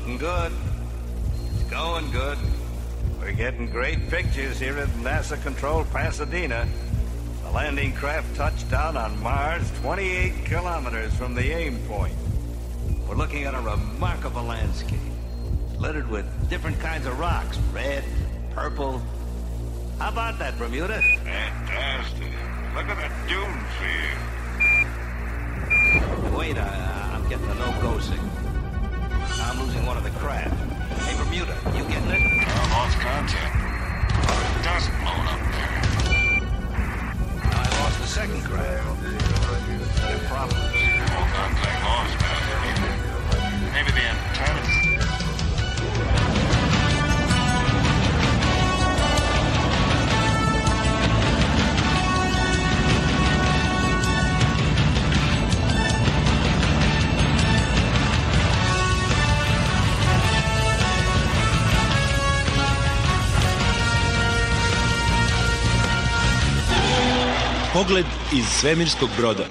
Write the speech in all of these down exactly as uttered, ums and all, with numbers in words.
looking good. It's going good. We're getting great pictures here at NASA-controlled Pasadena. The landing craft touched down on Mars twenty-eight kilometers from the aim point. We're looking at a remarkable landscape, littered with different kinds of rocks, red, purple. How about that, Bermuda? Fantastic. Look at the dune field. Wait, I, I'm getting a no-go signal. I'm losing one of the craft. Hey, Bermuda, you getting it? I lost contact. Dust blown up there. I lost the second craft. There are problems. No contact lost, man. Maybe the antennas. Pogled iz svemirskog broda.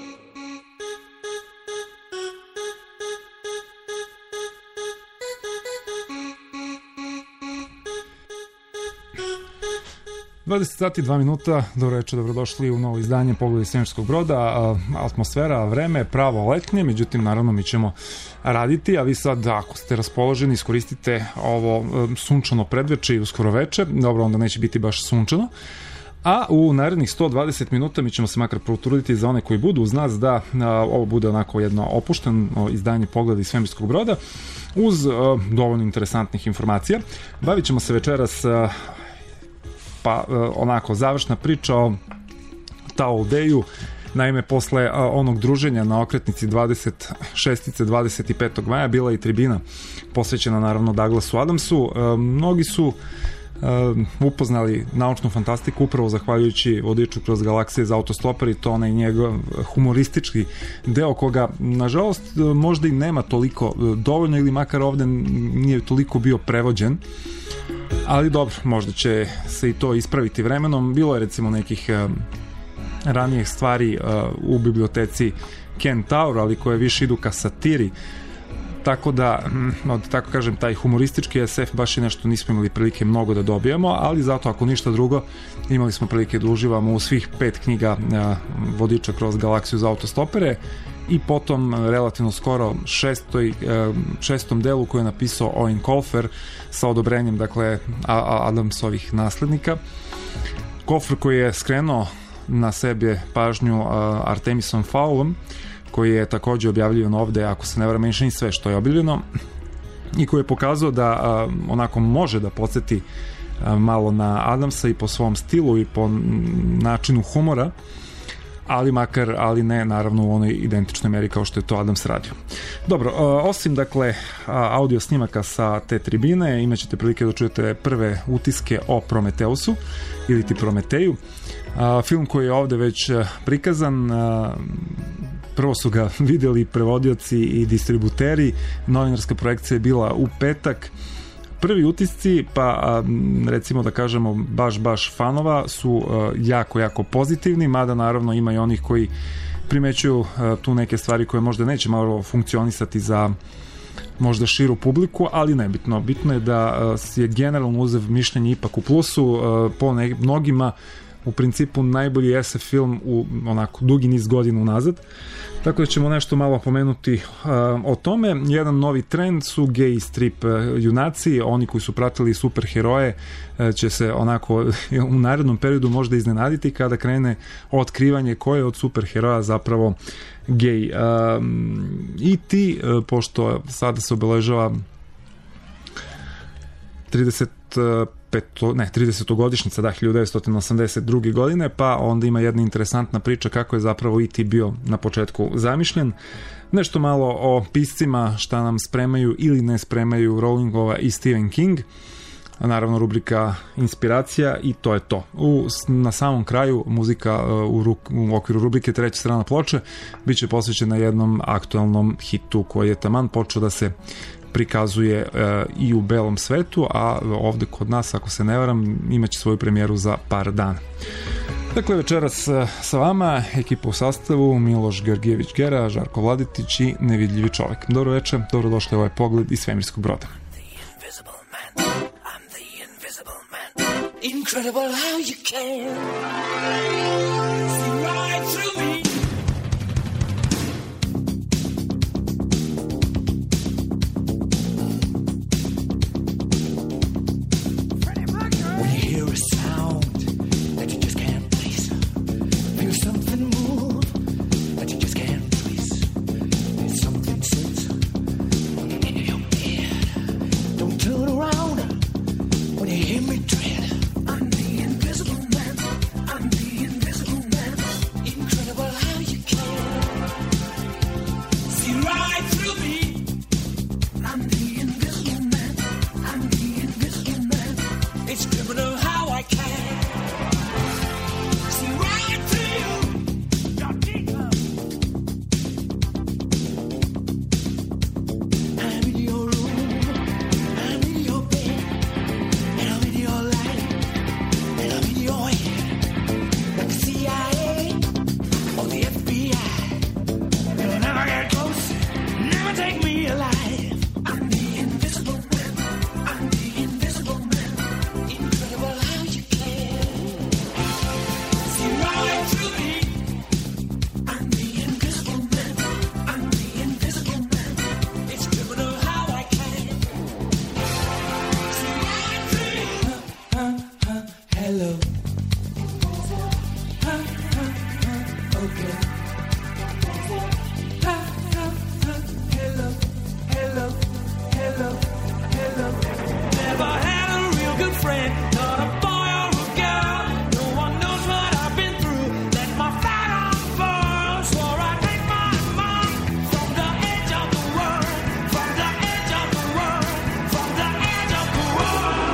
dvadeset sati dva minuta, dobro večer, dobrodošli u novo izdanje Pogled iz svemirskog broda. Atmosfera, vreme, pravo letnje, međutim naravno mi ćemo raditi, a vi sad ako ste raspoloženi iskoristite ovo sunčano predveče i uskoro veče, dobro onda neće biti baš sunčano. A u narednih sto dvadeset minuta mi ćemo se makar potruditi za one koji budu uz nas da a, ovo bude onako jedno opušteno izdanje Pogleda iz svemirskog broda uz a, dovoljno interesantnih informacija. Bavit ćemo se večeras a, pa a, onako završna priča o Tau Day-u. Naime, posle a, onog druženja na okretnici dvadeset šestice dvadeset petog maja bila i tribina posvećena naravno Douglasu Adamsu. A, mnogi su Uh, upoznali naučnu fantastiku upravo zahvaljujući Vodiču kroz galaksije za autostoper i to onaj njegov humoristički deo koga nažalost možda i nema toliko dovoljno ili makar ovde nije toliko bio prevođen, ali dobro, možda će se i to ispraviti vremenom. Bilo je recimo nekih uh, ranijih stvari uh, u biblioteci Kentaur, ali koje više idu ka satiri. Tako da, od, tako kažem, taj humoristički es ef baš i nešto nismo imali prilike mnogo da dobijemo, ali zato ako ništa drugo imali smo prilike da uživamo u svih pet knjiga a, Vodiča kroz galaksiju za autostopere i potom relativno skoro šestoj, a, šestom delu koji je napisao Owen Colfer sa odobrenjem, dakle, a, a, Adamsovih naslednika. Colfer koji je skrenuo na sebe pažnju a, Artemisom Fowlom, koji je također objavljivan ovde, ako se ne varam, menšani sve što je objavljeno i koji je pokazao da a, onako može da podsjeti a, malo na Adamsa i po svom stilu i po načinu humora, ali makar, ali ne naravno u onoj identičnoj meri kao što je to Adams radio. Dobro, a, osim dakle a, audio snimaka sa te tribine, imaćete prilike da čujete prve utiske o Prometeusu ili ti Prometeju. A, film koji je ovde već prikazan, a, prvo su ga vidjeli prevodioci i distributeri, novinarska projekcija je bila u petak. Prvi utisci, pa recimo da kažemo baš baš fanova, su jako jako pozitivni, mada naravno ima i onih koji primećuju tu neke stvari koje možda neće malo funkcionisati za možda širu publiku, ali nebitno. Bitno je da je generalno uzev mišljenje ipak u plusu, po ne, mnogima u principu najbolji es ef film u onako dugi niz godina unazad. Tako da ćemo nešto malo pomenuti uh, o tome. Jedan novi trend su gay strip uh, junaci, oni koji su pratili superheroje uh, će se onako u narednom periodu možda iznenaditi kada krene otkrivanje ko je od superheroja zapravo gay. Uh, I ti, uh, pošto sada se obeležava trideset peto, ne, tridesetogodišnjica, da, hiljadu devetsto osamdeset druge godine, pa onda ima jedna interesantna priča kako je zapravo i ti bio na početku zamišljen. Nešto malo o piscima, šta nam spremaju ili ne spremaju Rowlingova i Stephen King, a naravno rubrika inspiracija i to je to. U, na samom kraju muzika u, ruk, u okviru rubrike treća strana ploče bit će posvećena jednom aktualnom hitu koji je taman počeo da se prikazuje e, i u belom svetu, a ovde kod nas, ako se ne varam, imaće svoju premijeru za par dana. Dakle, večeras sa vama ekipa u sastavu Miloš Georgijević-Gera, Žarko Vladetić i Nevidljivi čovek. Dobro večer, dobrodošli u ovaj pogled iz svemirskog broda. Incredible how you can see right through me. When you hear a sound that you just can't place, feel something move that you just can't trace. There's something sits in your head. Don't turn around when you hear me tread. I'm the invisible man. I'm the invisible man. Incredible how you can see right through me. I'm the invisible man. I'm the invisible man. It's criminal how I can see right through you. You're deeper. I'm in your room. I'm in your bed. And I'm in your life. And I'm in your head. Like the C I A or the F B I. You'll never get close. Never take me alive. I'm the invisible man. I'm the invisible man. Incredible how you can see right through me. I'm the invisible man. I'm the invisible man. It's criminal how I can see right through you. Huh, huh, hello. Huh, huh, huh, okay. Huh, huh, huh, hello, hello, hello, hello. Never had a real good friend, not a boy or a girl. No one knows what I've been through. Let my fire unfurl. Swore I'd make my mark from the edge of the world, from the edge of the world, from the edge of the world.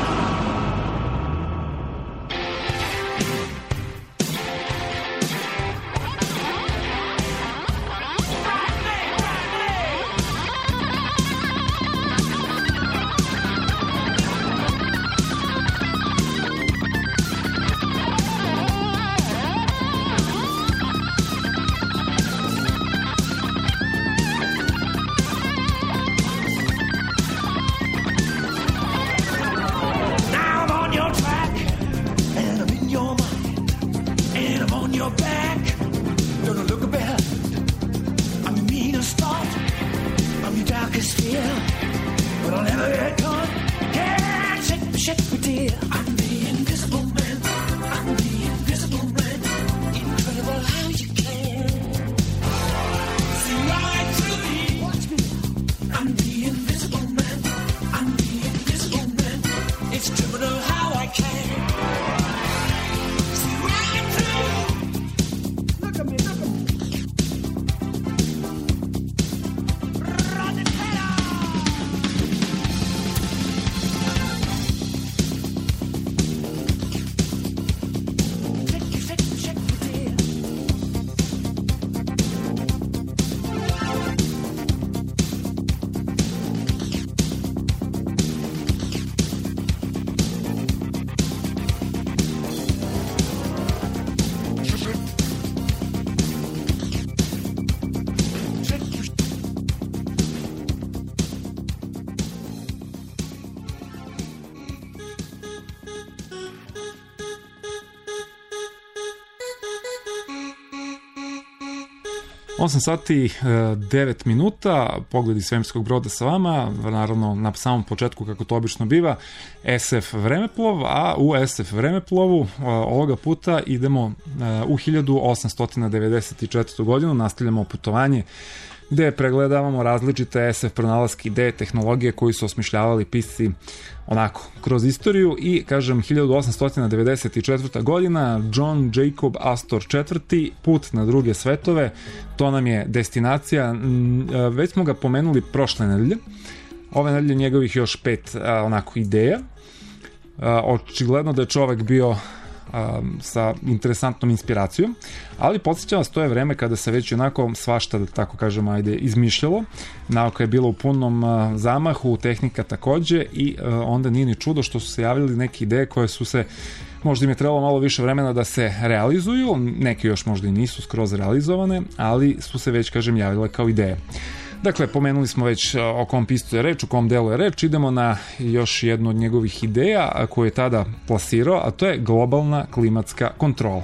Now I'm on your track, and I'm in your mind, and I'm on your back. Don't look behind. I'm your meanest thought, I'm your darkest fear, but I'll never get caught. Yeah, shake, shake me, dear. I'm the invisible man. I'm the invisible man. Incredible how you can see right through me. Watch me. I'm the invisible man. I'm the invisible man. It's criminal how I can see right through you. Look at me, look at me. Run it better. Shake, shake, shake me, dear. osam sati devet minuta, pogled iz svemirskog broda sa vama, naravno na samom početku kako to obično biva, S F vremeplov, a u S F vremeplovu ovoga puta idemo u hiljadu osamsto devedeset četvrtu godinu, nastavljamo putovanje gde pregledavamo različite S F pronalaske ideje, tehnologije koji su osmišljavali pisci onako kroz istoriju i kažem hiljadu osamsto devedeset četvrta godina, John Jacob Astor četvrti, put na druge svetove, to nam je destinacija, već smo ga pomenuli prošle nedelje, ove nedelje njegovih još pet onako ideja, očigledno da je čovek bio a, sa interesantnom inspiracijom, ali podsjećam vas, to je vreme kada se već onako svašta, da tako kažemo, ajde, izmišljalo. Nauka je bila u punom a, zamahu, tehnika takođe, i a, onda nije ni čudo što su se javili neke ideje koje su se, možda im je trebalo malo više vremena da se realizuju, neke još možda i nisu skroz realizovane, ali su se već, kažem, javile kao ideje. Dakle, pomenuli smo već o kom pistu je reč, o kom delu je reč, idemo na još jednu od njegovih ideja koju je tada plasirao, a to je globalna klimatska kontrola.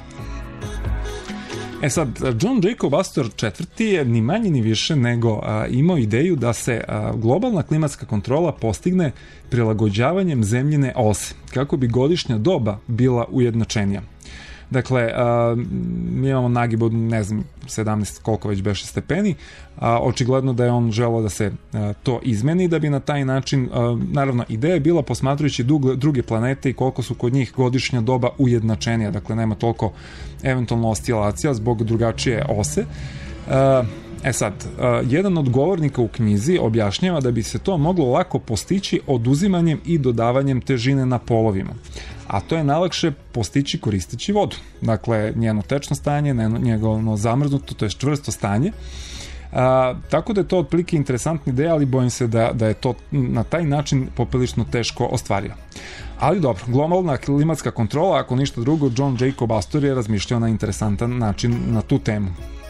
E sad, John Jacob Astor četvrti je ni manje ni više nego a, imao ideju da se a, globalna klimatska kontrola postigne prilagođavanjem zemljine ose, kako bi godišnja doba bila ujednačenija. Dakle, a, mi imamo nagib od, ne znam, sedamnaest koliko već beše stepeni, a očigledno da je on želeo da se a, to izmeni, da bi na taj način, a, naravno, ideja je bila posmatrujući dugle, druge planete i koliko su kod njih godišnja doba ujednačenija, dakle nema toliko eventualno oscilacija zbog drugačije ose. A, E sad, jedan od govornika u knjizi objašnjava da bi se to moglo lako postići oduzimanjem i dodavanjem težine na polovima. A to je najlakše postići koristeći vodu. Dakle, njeno tečno stanje, njegovo zamrznuto, to je čvrsto stanje. A, tako da je to otprilike interesantna ideja, ali bojim se da, da je to na taj način poprilično teško ostvario. Ali dobro, globalna klimatska kontrola, ako ništa drugo, John Jacob Astor je razmišljao na interesantan način na tu temu.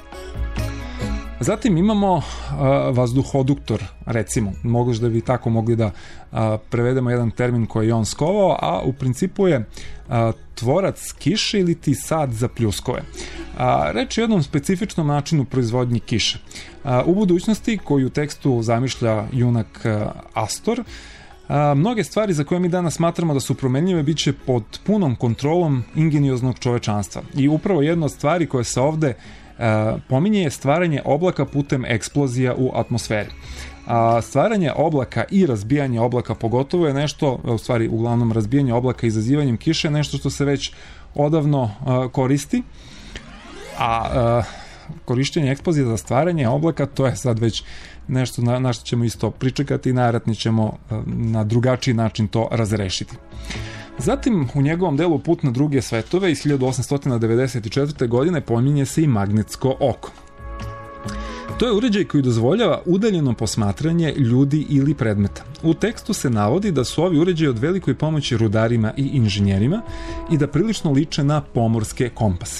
Zatim imamo uh, vazduhoduktor, recimo, moguće da bi tako mogli da uh, prevedemo jedan termin koji je on skovao, a u principu je uh, tvorac kiše ili ti sad za pljuskove. Uh, reč je o jednom specifičnom načinu proizvodnji kiše. Uh, u budućnosti, koju u tekstu zamišlja junak uh, Astor, uh, mnoge stvari za koje mi danas smatramo da su promenljive bit će pod punom kontrolom ingenioznog čovečanstva. I upravo jedna od stvari koje se ovde Uh, pominje je stvaranje oblaka putem eksplozija u atmosferi. A stvaranje oblaka i razbijanje oblaka pogotovo je nešto, u stvari uglavnom razbijanje oblaka izazivanjem kiše, nešto što se već odavno uh, koristi, a uh, korišćenje eksplozija za stvaranje oblaka, to je sad već nešto na, na što ćemo isto pričekati i najvjerojatnije ćemo uh, na drugačiji način to razrešiti. Zatim, u njegovom delu Put na druge svetove iz hiljadu osamsto devedeset četvrte. godine pominje se i magnetsko oko. To je uređaj koji dozvoljava udaljeno posmatranje ljudi ili predmeta. U tekstu se navodi da su ovi uređaji od velikoj pomoći rudarima i inženjerima i da prilično liče na pomorske kompase.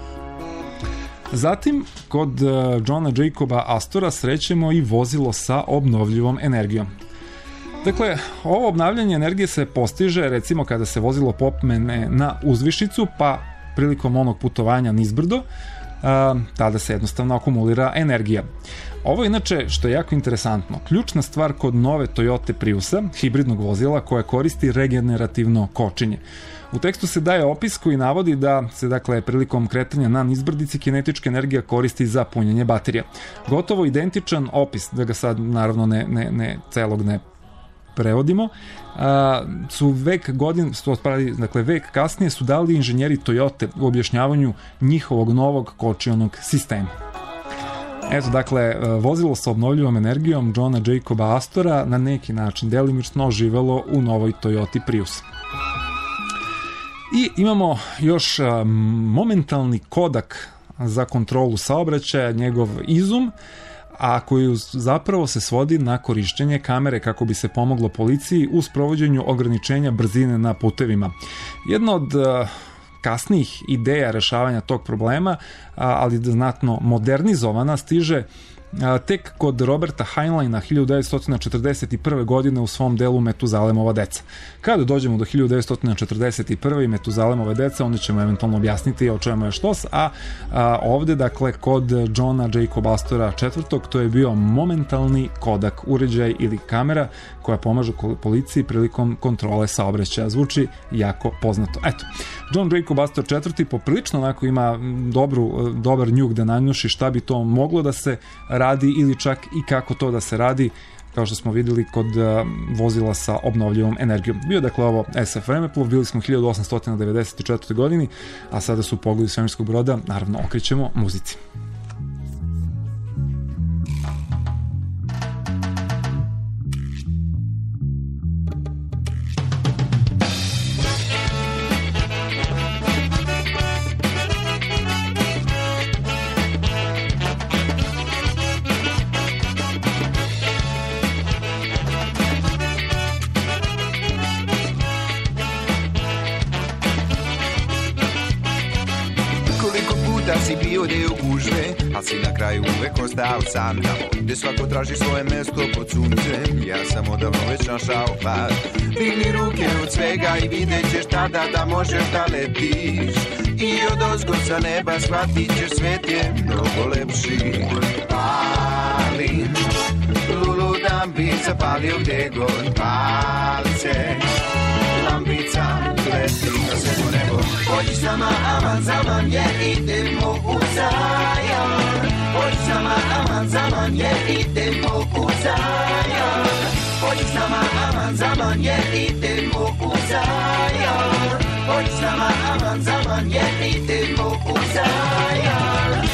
Zatim, kod Johna Jacoba Astora srećemo i vozilo sa obnovljivom energijom. Dakle, ovo obnavljanje energije se postiže recimo kada se vozilo popne na uzvišicu, pa prilikom onog putovanja nizbrdo, a, tada se jednostavno akumulira energija. Ovo inače, što je jako interesantno, ključna stvar kod nove Toyota Priusa, hibridnog vozila koje koristi regenerativno kočenje. U tekstu se daje opis koji navodi da se, dakle, prilikom kretanja na nizbrdici kinetička energija koristi za punjenje baterija. Gotovo identičan opis, da ga sad naravno ne, ne, ne celog ne prevodimo, a, su vek godin, su otpravili, dakle vek kasnije su dali inženjeri Toyota u objašnjavanju njihovog novog kočionog sistema. Eto, dakle, vozilo sa obnovljivom energijom Johna Jacoba Astora na neki način delimično živelo u novoj Toyoti Prius. I imamo još a, momentalni kodak za kontrolu saobraćaja, njegov izum, a koji zapravo se svodi na korišćenje kamere kako bi se pomoglo policiji u sprovođenju ograničenja brzine na putevima. Jedna od uh, kasnijih ideja rešavanja tog problema, uh, ali znatno modernizovana, stiže uh, tek kod Roberta Heinleina hiljadu devetsto četrdeset prve. godine u svom delu Metuzalemova deca. Kada dođemo do hiljadu devetsto četrdeset prve. i Metuzalemove deca, onda ćemo eventualno objasniti o čemu je štos, a, a ovde, dakle, kod Johna Jacoba Astora četvrtog. to je bio momentalni kodak, uređaj ili kamera koja pomaže policiji prilikom kontrole saobraćaja. Zvuči jako poznato. Eto, John Jacob Astor četvrti poprilično onako ima dobru, dobar njuk da nanjuši šta bi to moglo da se radi ili čak i kako to da se radi, kao što smo videli kod uh, vozila sa obnovljivom energijom. Bio dakle ovo S F Vremeplov, bili smo u hiljadu osamsto devedeset četvrtoj. godini, a sada su Pogledi svemirskog broda, naravno okrećemo muzici. puta si bio deo gužve, al si na kraju uvek ostao sam tamo gde svako traži svoje mesto pod suncem. Ja sam odavno već našao pad, digni ruke od svega i vidjet ćeš tada da možeš da letiš. I od ozgo sa neba shvatit ćeš svet je mnogo lepši. Palim, lulu bi zapalio gde god palce. Lampica leti na sveto nebo. Pođi sama, aman, zaman, jer idemo u Zajon. Pođi sama, aman, zaman, jer idemo u Zajon. Pođi sama, aman, zaman, jer idemo u Zajon. Pođi sama, aman, zaman, jer idemo u Zajon.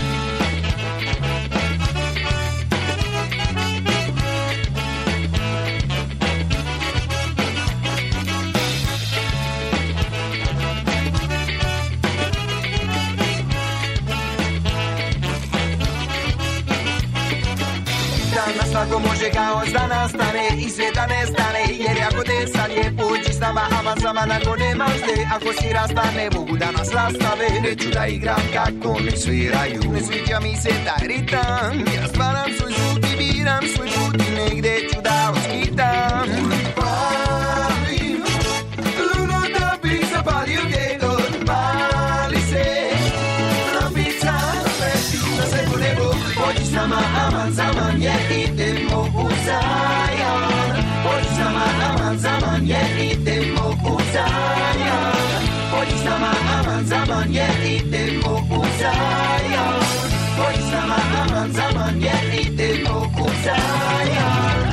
Svako može kaos da nastane i sve da nestane, jer ako te sad je pođi s nama, aman zaman ako nemaš te, ako si rastane mogu da nas rastave. Neću da igram kako mi sviraju, ne sviđa mi se taj ritam, ja stvaram svoj zvuk i biram svoj put i negde ću da oskitam. Palim, luno da bi zapalio gde god pali se, lampica leti na sveto nebo. Pođi s nama, aman zaman, jer idemo u Zajon. Pođi s nama, aman zaman, jer idemo u Zajon. Pođi s nama, aman zaman, jer idemo u Zajon. Pođi s nama, aman zaman, jer idemo u Zajon.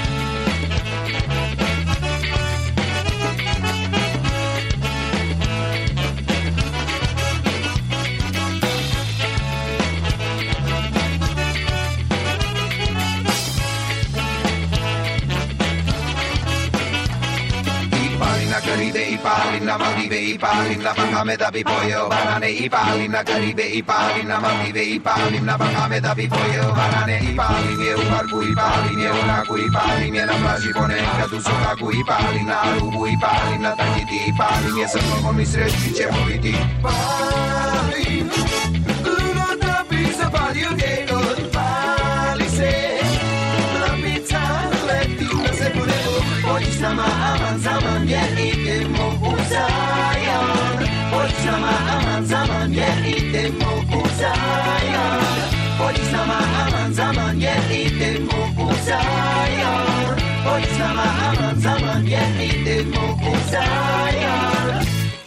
Caribe i palim na Maldive i palim na Bahame da bi pojeo banane i palim na Caribe i palim na Maldive i palim na Bahame da bi pojeo banane i palim je u parku i palim je u Naku i palim je na plaži ponekad u Sokaku i palim na Arubu i palim na Tahiti i palim je sa tobom i sreći ćemo biti. Palim, luno da bi zapalio gde god pali se, lampica leti na sveto nebo. Pođi s nama, aman zaman, jer idemo u Zajon. Pođi s nama, aman zaman, jer idemo u Zajon. Pođi s nama, aman zaman, jer idemo u Zajon. Pođi s nama, aman zaman, jer idemo u Zajon.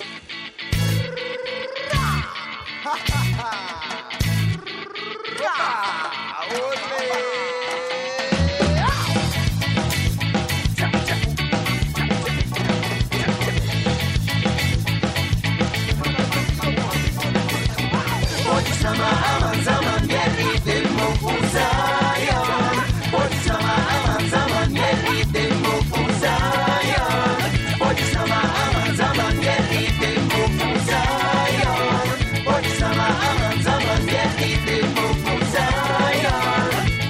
Sama aman zaman jer idemo u Zajon. Pođi sama aman zaman jer idemo u Zajon. Pođi sama aman zaman jer idemo u Zajon. Pođi sama aman zaman jer idemo u Zajon.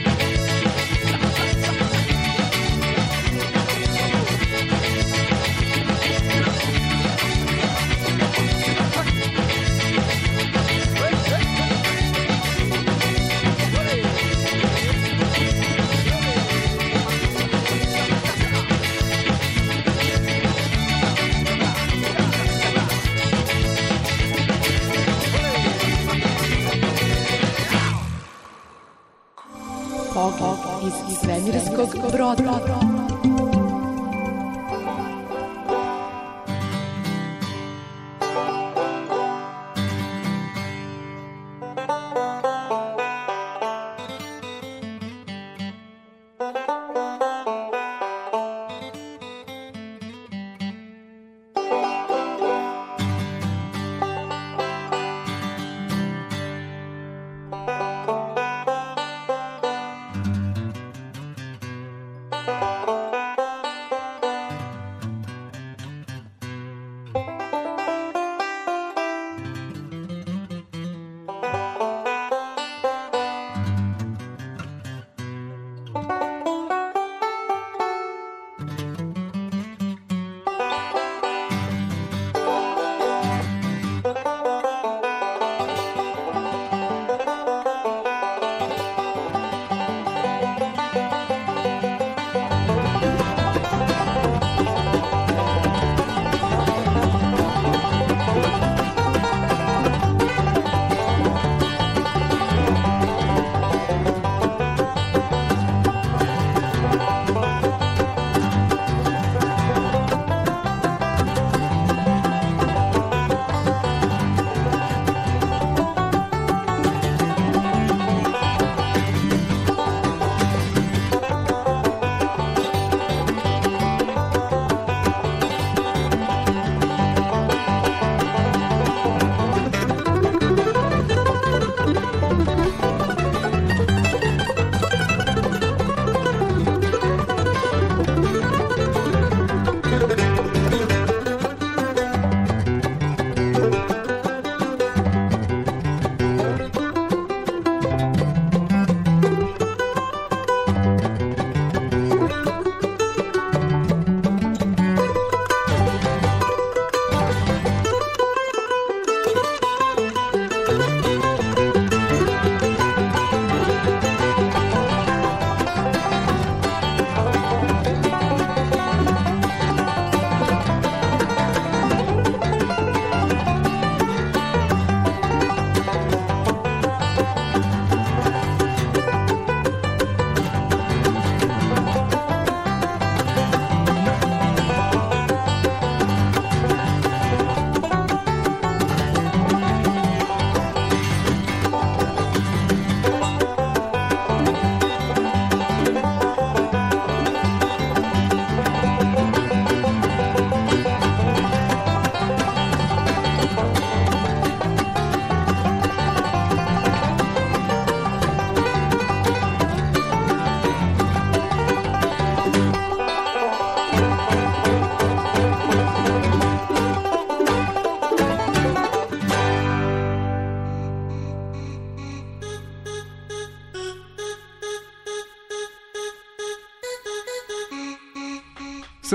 Pogled iz svemirskog broda. Bye.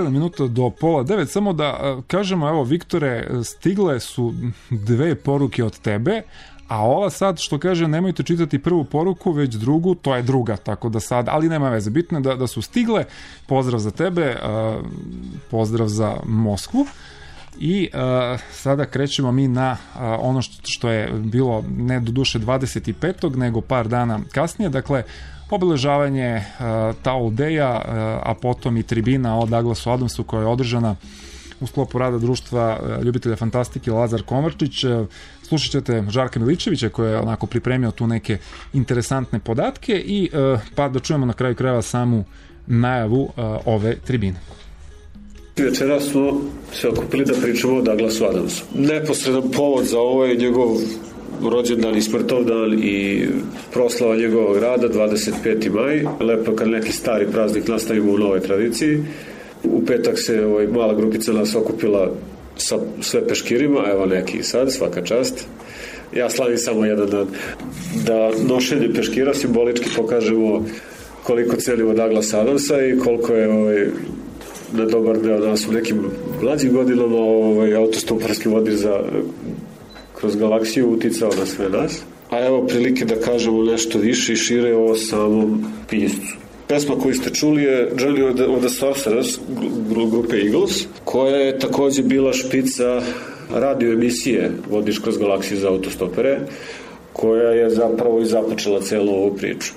sedam minuta do pola devet, samo da a, kažemo, evo Viktore, stigle su dve poruke od tebe, a ova sad što kaže nemojte čitati prvu poruku, već drugu, to je druga, tako da sad, ali nema veze, bitno je da, da su stigle. Pozdrav za tebe, a, pozdrav za Moskvu. I uh, sada krećemo mi na uh, ono što, što je bilo ne do duše dvadeset petog nego par dana kasnije, dakle obeležavanje uh, Towel Day-a, uh, a potom i tribina o Douglasu Adamsu koja je održana u sklopu rada društva uh, ljubitelja fantastike Lazar Komarčić. Uh, slušat ćete Žarka Miličevića koji je onako pripremio tu neke interesantne podatke i uh, pa da čujemo na kraju krajeva samu najavu uh, ove tribine. Večera smo se okupili da pričamo o Douglasu Adamsu. Neposredan povod za ovo je njegov rođendan i smrtovdan i proslava njegovog rada, dvadeset peti maj. Lepo kad neki stari praznik nastavimo u novoj tradiciji. U petak se ovaj, mala grupica nas okupila sa sve peškirima, evo neki sad, svaka čast. Ja slavim samo jedan dan. Da nošenje peškira simbolički pokažemo koliko cenimo Douglasa Adamsa i koliko je ovaj, na dobar deo nas u nekim mlađim godinama ovaj, autostoparski vodič za kroz galaksiju uticao na sve nas. A evo prilike da kažemo nešto više i šire o samom piscu. Pesma koju ste čuli je Journey of the Sorcerers grupe Eagles, koja je takođe bila špica radio emisije Vodič kroz galaksiju za autostopere, koja je zapravo i započela celu ovu priču.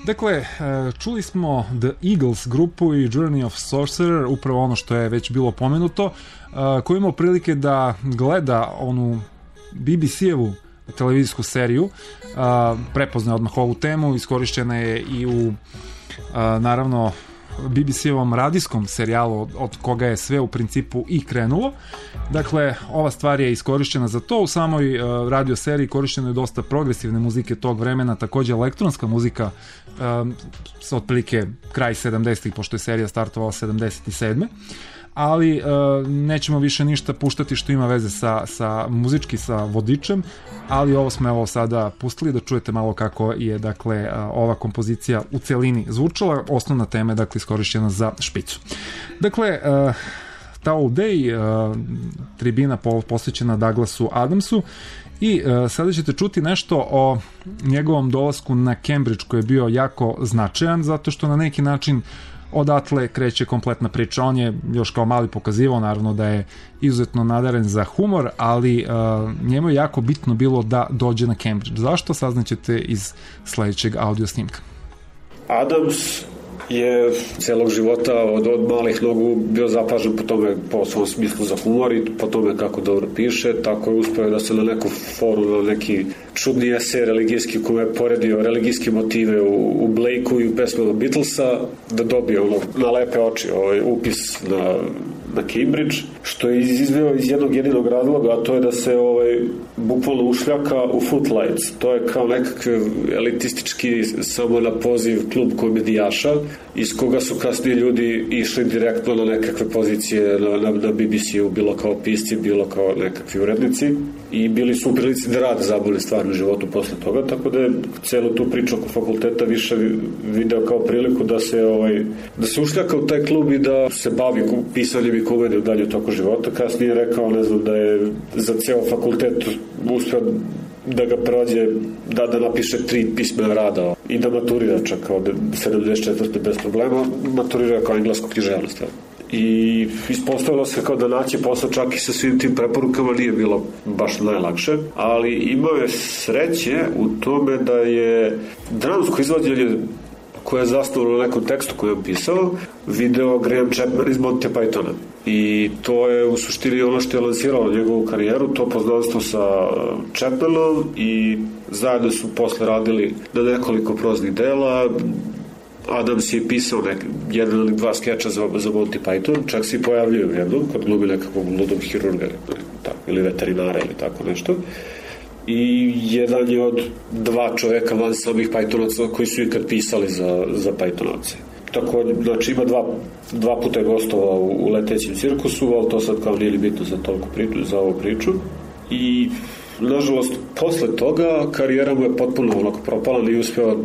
Dakle, čuli smo The Eagles grupu i Journey of Sorcerer, upravo ono što je već bilo pomenuto, ko je imao prilike da gleda onu B B C-evu televizijsku seriju, prepoznaje odmah ovu temu, iskorišćena je i u naravno B B C-evom radijskom serijalu od, od koga je sve u principu i krenulo. Dakle, ova stvar je iskorišćena za to. U samoj uh, radio seriji korišćeno je dosta progresivne muzike tog vremena, takođe elektronska muzika uh, sa otprilike kraj sedamdesetih, pošto je serija startovala sedamdeset sedme ali uh, nećemo više ništa puštati što ima veze sa, sa muzički sa vodičem, ali ovo smo evo sada pustili da čujete malo kako je dakle uh, ova kompozicija u celini zvučala. Osnovna tema je dakle iskorišćena za špicu. Dakle, uh, Towel Day, uh, tribina posvećena Douglasu Adamsu, i uh, sada ćete čuti nešto o njegovom dolasku na Cambridge, koji je bio jako značajan zato što na neki način odatle kreće kompletna priča. On je još kao mali pokazivao naravno da je izuzetno nadaren za humor, ali uh, njemu je jako bitno bilo da dođe na Cambridge. Zašto? Saznaćete iz sledećeg audio snimka. Adams je celog života od, od malih nogu bio zapažen po tome, po svom smislu za humor i po tome kako dobro piše. Tako je uspeo da se na neku foru, na neki čudni esej religijski koji je poredio religijske motive u, u Blakeu i u pesmama Beatlesa, da dobije ono, na lepe oči ovaj upis na, na Cambridge, što je izveo iz jednog jedinog razloga, a to je da se ovaj, bukvalno ušljaka u Footlights. To je kao nekakve elitistički, samo na poziv klub komedijaša, iz koga su kasnije ljudi išli direktno na nekakve pozicije na, na, na B B C-u, bilo kao pisci, bilo kao nekakvi urednici, i bili su u prilici da rade zabavne stvari u životu posle toga, tako da je celu tu priču oko fakulteta više video kao priliku da se ovaj, da se ušljaka u taj klub i da se bavi pisanjem i komedijom dalje u toku života. Kasnije je rekao, ne znam, da je za ceo fakultet uspeo da ga prođe, da, da napiše tri pismena rada i da maturira čak kao sedamdeset četvrte bez problema, maturira kao englesku književnost. I ispostavilo se kao da naći posao čak i sa svim tim preporukama nije bilo baš najlakše, ali imao je sreće u tome da je dramsko izvođenje koje je zasnovalo na nekom tekstu koji je pisao, video Graham Chapman iz Monty Pythona. I to je u suštini ono što je lansiralo njegovu karijeru, to poznanstvo sa Chapmanom, i zajedno su posle radili na nekoliko proznih dela. Adams je pisao nek, jedan ili dva skeča za, za Monty Python, čak se i pojavljaju jednom kod glumi nekakvog ludog hirurga tako, ili veterinara ili tako nešto. I jedan je od dva čoveka van samih Pythonaca koji su ikad pisali za, za Pythonovce. Tako, znači ima dva, dva puta je gostovao u, u letećem cirkusu, ali to sad kao nije li bitno za, toliko priču, za ovu priču. I nažalost, posle toga karijera mu je potpuno onako propala, nije uspeo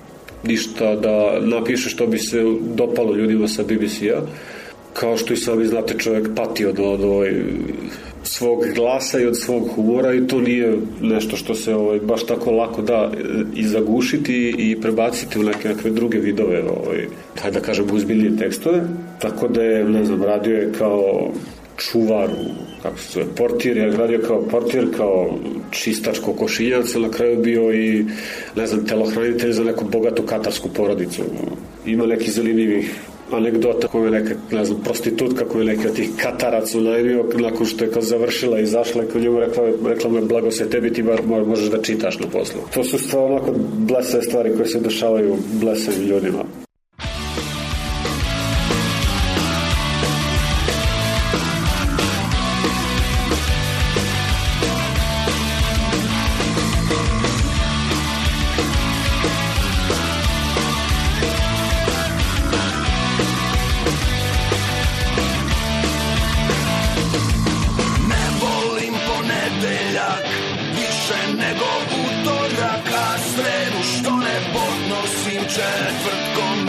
ništa da napiše što bi se dopalo ljudima sa B B C-a. Kao što i sami znate, čovjek pati od, od ovaj, svog glasa i od svog humora, i to nije nešto što se ovaj, baš tako lako da i zagušiti i prebaciti u neke, neke druge vidove, ovaj, hajde da kažem, uzbiljnije tekstove. Tako da je, ne znam, radio je kao čuvar, kako se zove, portir, je radio kao portir, kao čistač kokošinjac, na kraju bio i, ne znam, telohranitelj za neku bogatu katarsku porodicu. Ima neki zanimljivih anegdota koja je neka, ne znam, prostitutka koja je neka od tih Kataraca unajmio nakon što je kao završila i izašla i kao njemu rekla, rekla mu je blago se tebi, ti bar možeš da čitaš na poslu. To su stvarno onako blesave stvari koje se dešavaju blesavim ljudima. Nego utorak, a sredu što ne podnosim četvrtkom.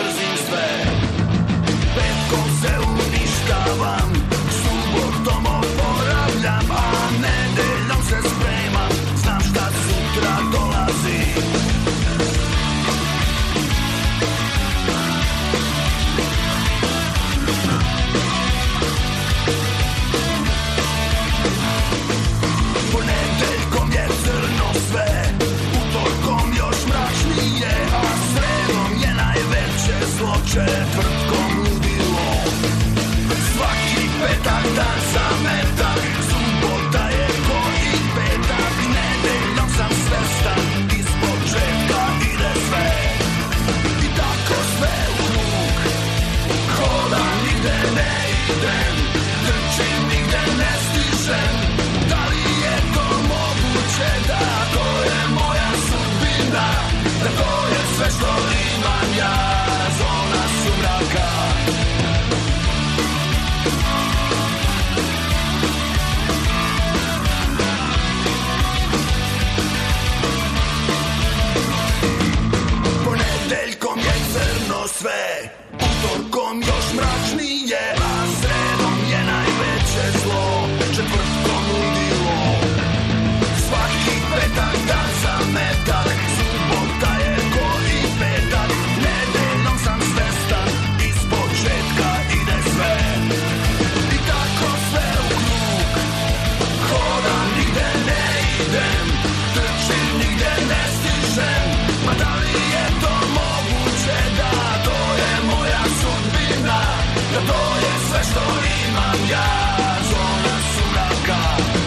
Ponedeljkom je crno sve, utorkom još mračnije, a sredom je najveće zlo, četvrtkom ludilo. Svaki petak dan za metak, subota je ko i petak, nedeljom sam svestan, iz početka ide sve. I tako sve u krug, hodam, nigde ne idem, trčim, nigde ne stižem, ma da li je to moguće da to je moja sudbina, da to je sve što imam ja, zona sumraka.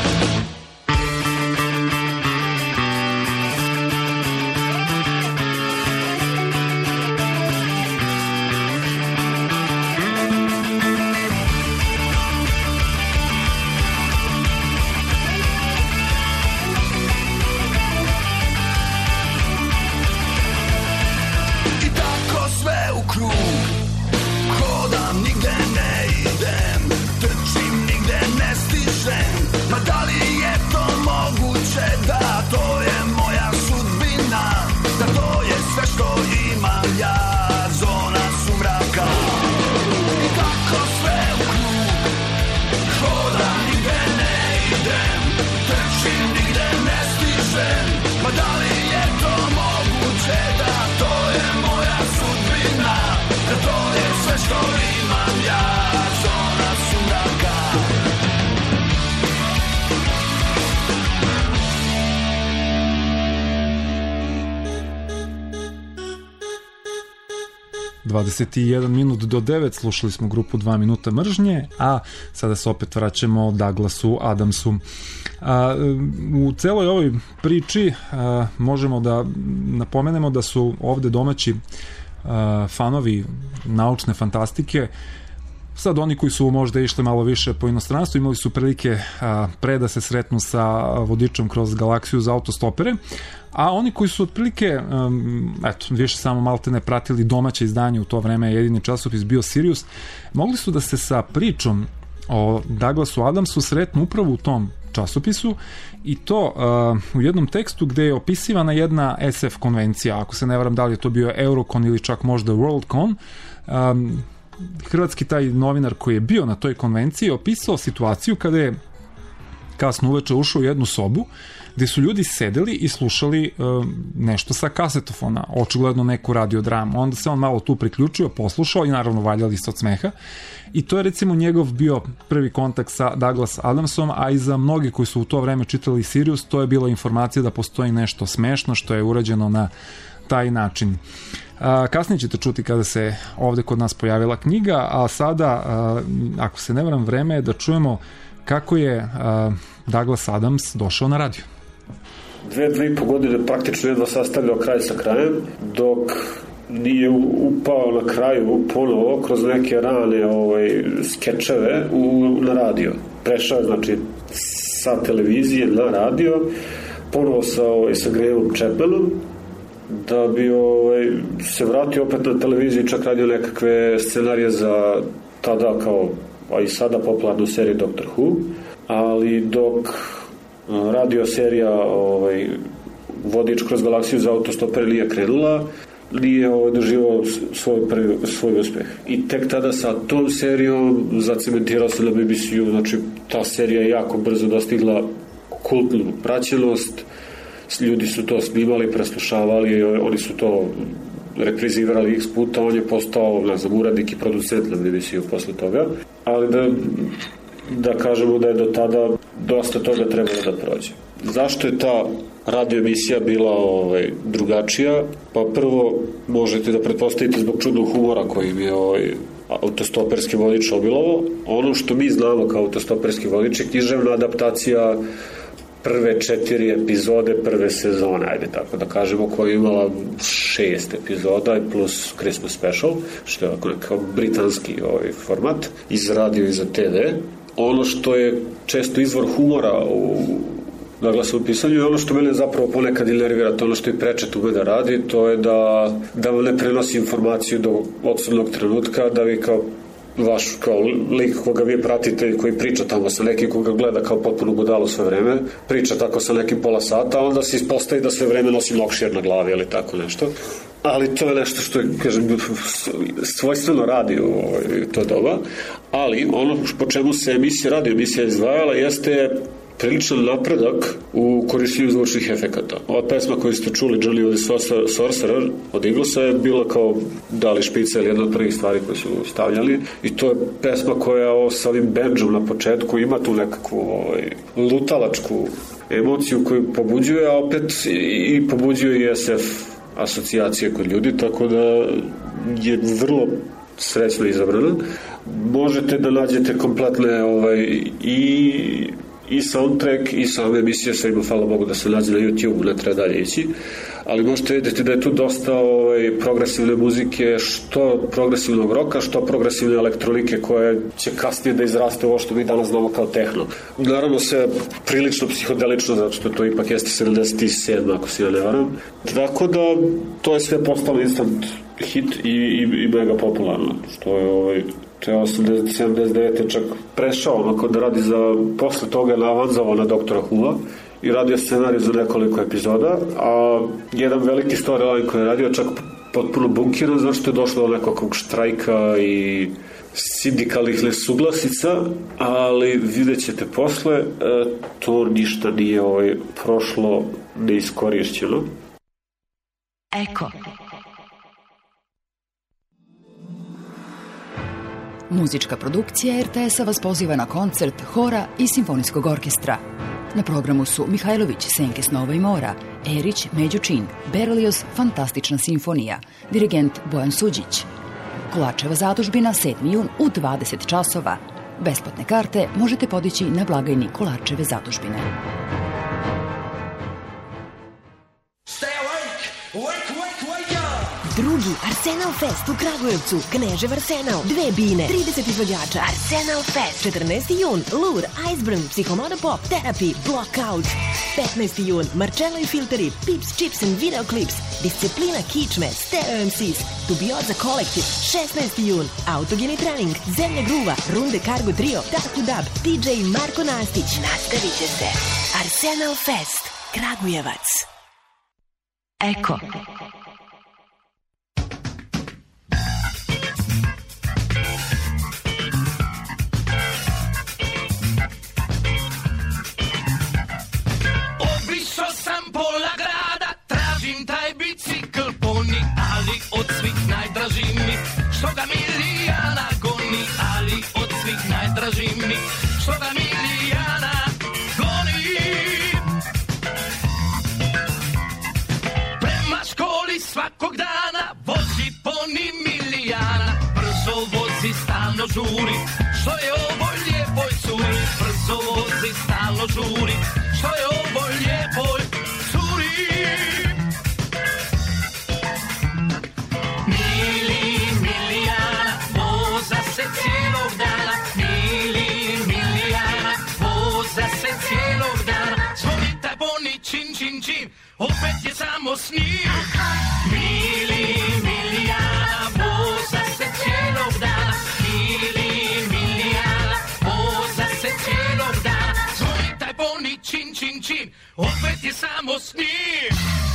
I tako sve u krug, hodam, nigde ne idem, trčim, nigde ne stižem, ma da li je to moguće da to je moja sudbina, da to je sve što imam ja, zona sumraka. I tako sve u krug, hodam, nigde ne idem, trčim, nigde ne stižem, ma da li je to moguće da to je moja sudbina, da to je sve što imam ja, zona sumraka. dvadeset jedan minut do devet, slušali smo grupu dva minuta mržnje, a sada se opet vraćamo Douglasu Adamsu. A, u celoj ovoj priči a, možemo da napomenemo da su ovde domaći a, fanovi naučne fantastike, sad oni koji su možda išli malo više po inostranstvu, imali su prilike a, pre da se sretnu sa vodičom kroz galaksiju za autostopere, a oni koji su otprilike um, eto, više samo malte ne pratili domaće izdanje, u to vreme jedini časopis bio Sirius, mogli su da se sa pričom o Douglasu Adamsu sretnu upravo u tom časopisu, i to uh, u jednom tekstu gde je opisivana jedna es ef konvencija, ako se ne varam da li je to bio Eurocon ili čak možda Worldcon. um, hrvatski taj novinar koji je bio na toj konvenciji je opisao situaciju kada je kasno uveče ušao u jednu sobu gde su ljudi sedeli i slušali uh, nešto sa kasetofona, očigledno neku radiodramu. Onda se on malo tu priključio, poslušao i naravno valjali se od smeha. I to je recimo njegov bio prvi kontakt sa Douglas Adamsom, a i za mnogi koji su u to vreme čitali Sirius, to je bila informacija da postoji nešto smešno što je urađeno na taj način. A, kasnije ćete čuti kada se ovde kod nas pojavila knjiga, a sada, a, ako se ne varam, vreme je da čujemo kako je a, Douglas Adams došao na radio. Dve, dve i po godine praktično jedva sastavljao kraj sa krajem, dok nije upao na kraju ponovo kroz neke rane ovaj, skečeve u, na radio. Prešao je znači sa televizije na radio, ponovo sa, ovaj, sa Grahamom Chapmanom, da bi ovaj, se vratio opet na televiziju, čak radio nekakve scenarije za tada kao, a i sada popularnu seriju Doctor Who, ali dok radio serija ovaj, Vodič kroz galaksiju za autostoper nije krenula, nije ovaj, doživao svoj, prvi, svoj uspeh. I tek tada sa tom serijom zacementirao se na B B C-u, znači ta serija je jako brzo dostigla kultnu praćenost, ljudi su to snimali, preslušavali, oni su to reprizirali x puta, on je postao, ne znam, urednik i producent na B B C-u posle toga, ali da, da kažemo da je do tada dosta toga trebalo da prođe. Zašto je ta radio emisija bila ovaj, drugačija? Pa prvo možete da pretpostavite zbog čudnog humora koji mi je ovaj, autostoperski vodič obilovo. Ono što mi znamo kao autostoperski vodič je književna adaptacija prve četiri epizode prve sezone, ajde tako da kažemo, koja je imala šest epizoda i plus Christmas special, što je kao britanski ovaj format, iz radio i za te ve. Ono što je često izvor humora u naglasa u pisanju i ono što mene zapravo ponekad i nervira, to ono što i Prečet ume da radi, to je da, da vam ne prenosi informaciju do odsudnog trenutka, da vi kao vaš kao lik koga vi pratite i koji priča tamo sa nekim koga gleda kao potpuno budalo sve vreme, priča tako sa nekim pola sata, a onda se ispostavi da sve vreme nosi lokšir na glavi ili tako nešto. Ali to je nešto što je, kažem, svojstveno radi u to doba, ali ono po čemu se emisija radio, emisija izdvajala, jeste priličan napredak u korišćenju zvučnih efekata. Ova pesma koju ste čuli, Johnny the Sorcerer od Eaglesa, je bila kao Dali špica ili jedna od prvih stvari koje su stavljali i to je pesma koja o, sa ovim bendžom na početku ima tu nekakvu ovaj, lutalačku emociju koju pobuđuje, a opet i, i pobuđuje i S F asocijacije kod ljudi, tako da je vrlo srećno izabrana. Možete da nađete kompletne ovaj, i i soundtrack i same emisije, sve ima, hvala Bogu, da se nađe na YouTube, ne treba dalje ići, ali možete vidjeti da je tu dosta ovaj, progresivne muzike, što progresivnog roka, što progresivne elektronike koje će kasnije da izraste ovo što mi danas znamo kao tehno. Naravno se prilično psihodelično, zato što to ipak jeste sedamdeset sedam, ako se ja ne varam. Tako da to je sve postalo instant hit i, i, i mega popularno, što je ovaj, te osamdeset sedamdeset devete čak prešao onako da radi za, posle toga na avanzovao na Doktora Who-a i radio scenariju za nekoliko epizoda, a jedan veliki storyline koji je radio čak potpuno bunkiran, zašto je došlo do nekakvog štrajka i sindikalnih nesuglasica, ali vidjet ćete posle, e, to ništa nije ovaj, prošlo neiskorišćeno. Eko. Muzička produkcija R T S-a vas poziva na koncert hora i simfonijskog orkestra. Na programu su Mihajlović, Senke snova i mora, Erić, Međučin, Berlioz, Fantastična simfonija, dirigent Bojan Suđić. Kolačeva zadužbina sedmi jun u dvadeset časova. Besplatne karte možete podići na blagajni Kolačeve zadužbine. Drugi Arsenal Fest u Kragujevcu, Knežev Arsenal, dve bine, trideset izvođača, Arsenal Fest, četrnaesti jun, Lure, Iceburn, Psihomoda Pop, Therapy, Blockout, petnaesti jun, Marcello i Filteri, Pips, Chips and Video Clips, Disciplina Kičme, Stereo M Cs, Dubioza Collective, šesnaesti jun, Autogeni trening, Zemlja Gruva, Runde Cargo Trio, Darku Dub, D J Marko Nastić, nastavit će se, Arsenal Fest, Kragujevac. Eko. Pola grada, tražim taj bicikl poni, ali od svih najdraži mi, što ga Milijana goni, ali od svih najdraži mi, što ga Milijana goni. Prema školi svakog dana vozi poni Milijana, brzo vozi, stalno žuri, što je ovo lijepoj curi, brzo vozi, stalno žuri, što je ovo lijepoj Mili, Milijana, voza se cijelog dana. Mili, Milijana, voza se cijelog dana. Zvoni taj boni, čin, čin, čin, opet je samo s njim. Mili, Milijana, voza se cijelog dana. Mili, Milijana, voza se cijelog dana. Zvoni taj boni, čin, čin, čin, opet je samo s njim.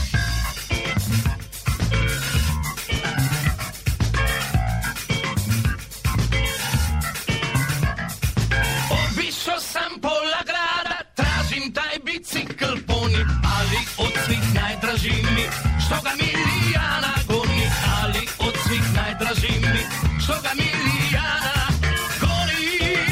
Obišao sam pola grada, tražim taj bicikl poni, ali od svih najdraži mi, što ga Milijana goni, ali od svih najdraži mi, što ga Milijana goni.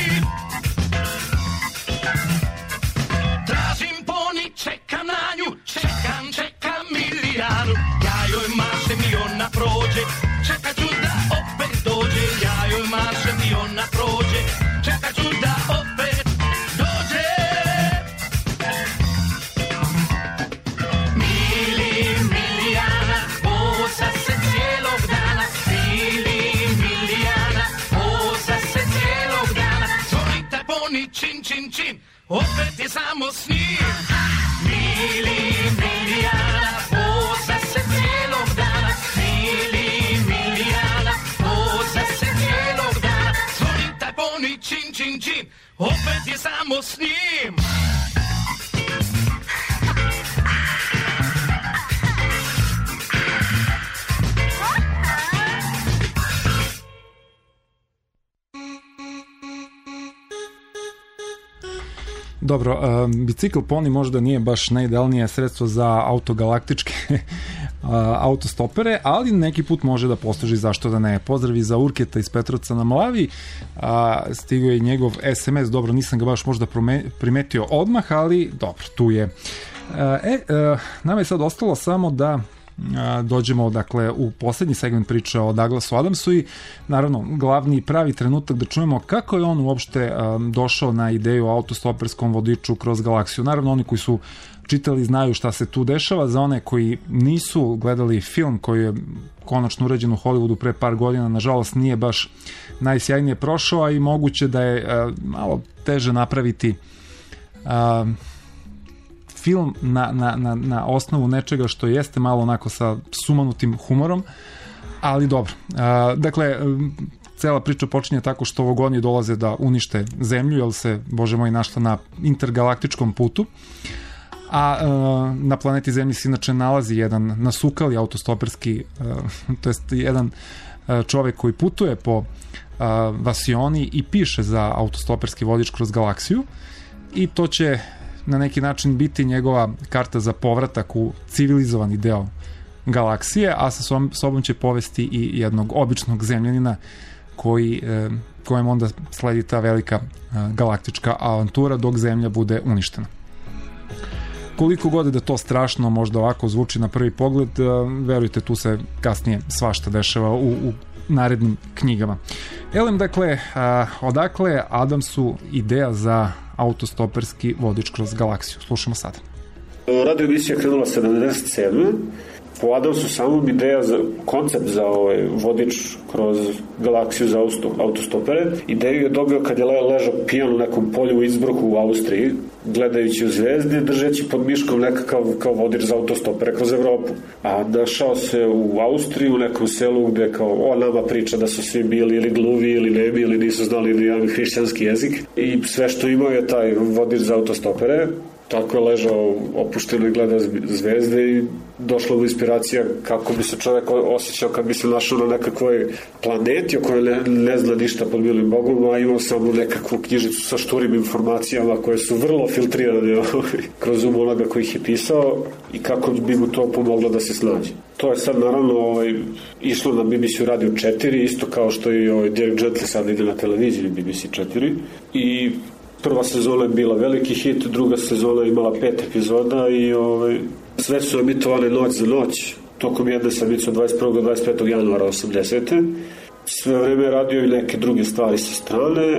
Tražim poni, čekam na nju, čekam, čekam Milijanu, ja joj mašem i ona prođe, čekat ću da opet dođe, ja joj mašem i ona prođe, čekat ću da opet dođe. Mili, Milijana, voza se cijelog dana. Mili, Milijana, voza se cijelog dana. Zvoni taj poni, čin, čin, čin, opet je samo s njim. ni čin, čin, čin, opet je samo s njim. Dobro, uh, bicikl poni možda nije baš najidealnije sredstvo za autogalaktičke uh, autostopere, ali neki put može da posluži, zašto da ne. Pozdravi za Urketa iz Petrovca na Mlavi, uh, stigao je njegov es em es, dobro, nisam ga baš možda primetio odmah, ali dobro, tu je. Uh, e, uh, nama je sad ostalo samo da dođemo dakle u poslednji segment priče o Douglasu Adamsu i naravno glavni pravi trenutak da čujemo kako je on uopšte um, došao na ideju o autostoperskom vodiču kroz galaksiju. Naravno oni koji su čitali znaju šta se tu dešava, za one koji nisu gledali film koji je konačno urađen u Hollywoodu pre par godina, nažalost nije baš najsjajnije prošao, a i moguće da je uh, malo teže napraviti uh, film na, na, na, na osnovu nečega što jeste malo onako sa sumanutim humorom, ali dobro. A, dakle, cela priča počinje tako što ovogoni dolaze da unište zemlju, jer se, bože moj, našla na intergalaktičkom putu, a, a na planeti Zemlji se inače nalazi jedan nasukali autostoperski, a, to jest jedan a, čovek koji putuje po a, vasioni i piše za autostoperski vodič kroz galaksiju, i to će na neki način biti njegova karta za povratak u civilizovani deo galaksije, a sa sobom će povesti i jednog običnog zemljanina koji, eh, kojem onda sledi ta velika eh, galaktička avantura dok Zemlja bude uništena. Koliko god da to strašno možda ovako zvuči na prvi pogled, eh, verujte, tu se kasnije svašta dešava u, u narednim knjigama. Elem, dakle, eh, odakle Adamsu ideja za autostoperski vodič kroz galaksiju? Slušamo sad. Radio emisija krenula sedamdeset sedme Po Adamsu samom ideja za koncept za ovaj vodič kroz galaksiju za autostopere. Ideju je dobio kad je ležao pijan u nekom polju u Innsbrucku u Austriji, gledajući u zvezde, držeći pod miškom nekakav kao vodič za autostopere kroz Evropu. A našao se u Austriji u nekom selu gde kao o nama priča da su svi bili ili gluvi ili nemi ili nisu znali ni jedan hrišćanski jezik, i sve što imao je taj vodič za autostopere. Tako je ležao opušteno i gleda zvezde i došla mu inspiracija kako bi se čovjek osjećao kad bi se našao na nekakvoj planeti o kojoj ne, ne zna ništa pod milim Bogom, a imao samo nekakvu knjižicu sa šturim informacijama koje su vrlo filtrirane kroz um onoga koji ih je pisao, i kako bi mu to pomoglo da se snađe. To je sad naravno ovaj, išlo na B B C Radio četiri, isto kao što i ovaj Dirk Gently sad ide na televiziji B B C četiri, i prva sezona je bila veliki hit, druga sezona je imala pet epizoda i ovaj, sve su emitovane noć za noć, tokom jedne samice od dvadeset prvog do dvadeset petog januara osamdesete Sve vreme je radio i neke druge stvari sa strane,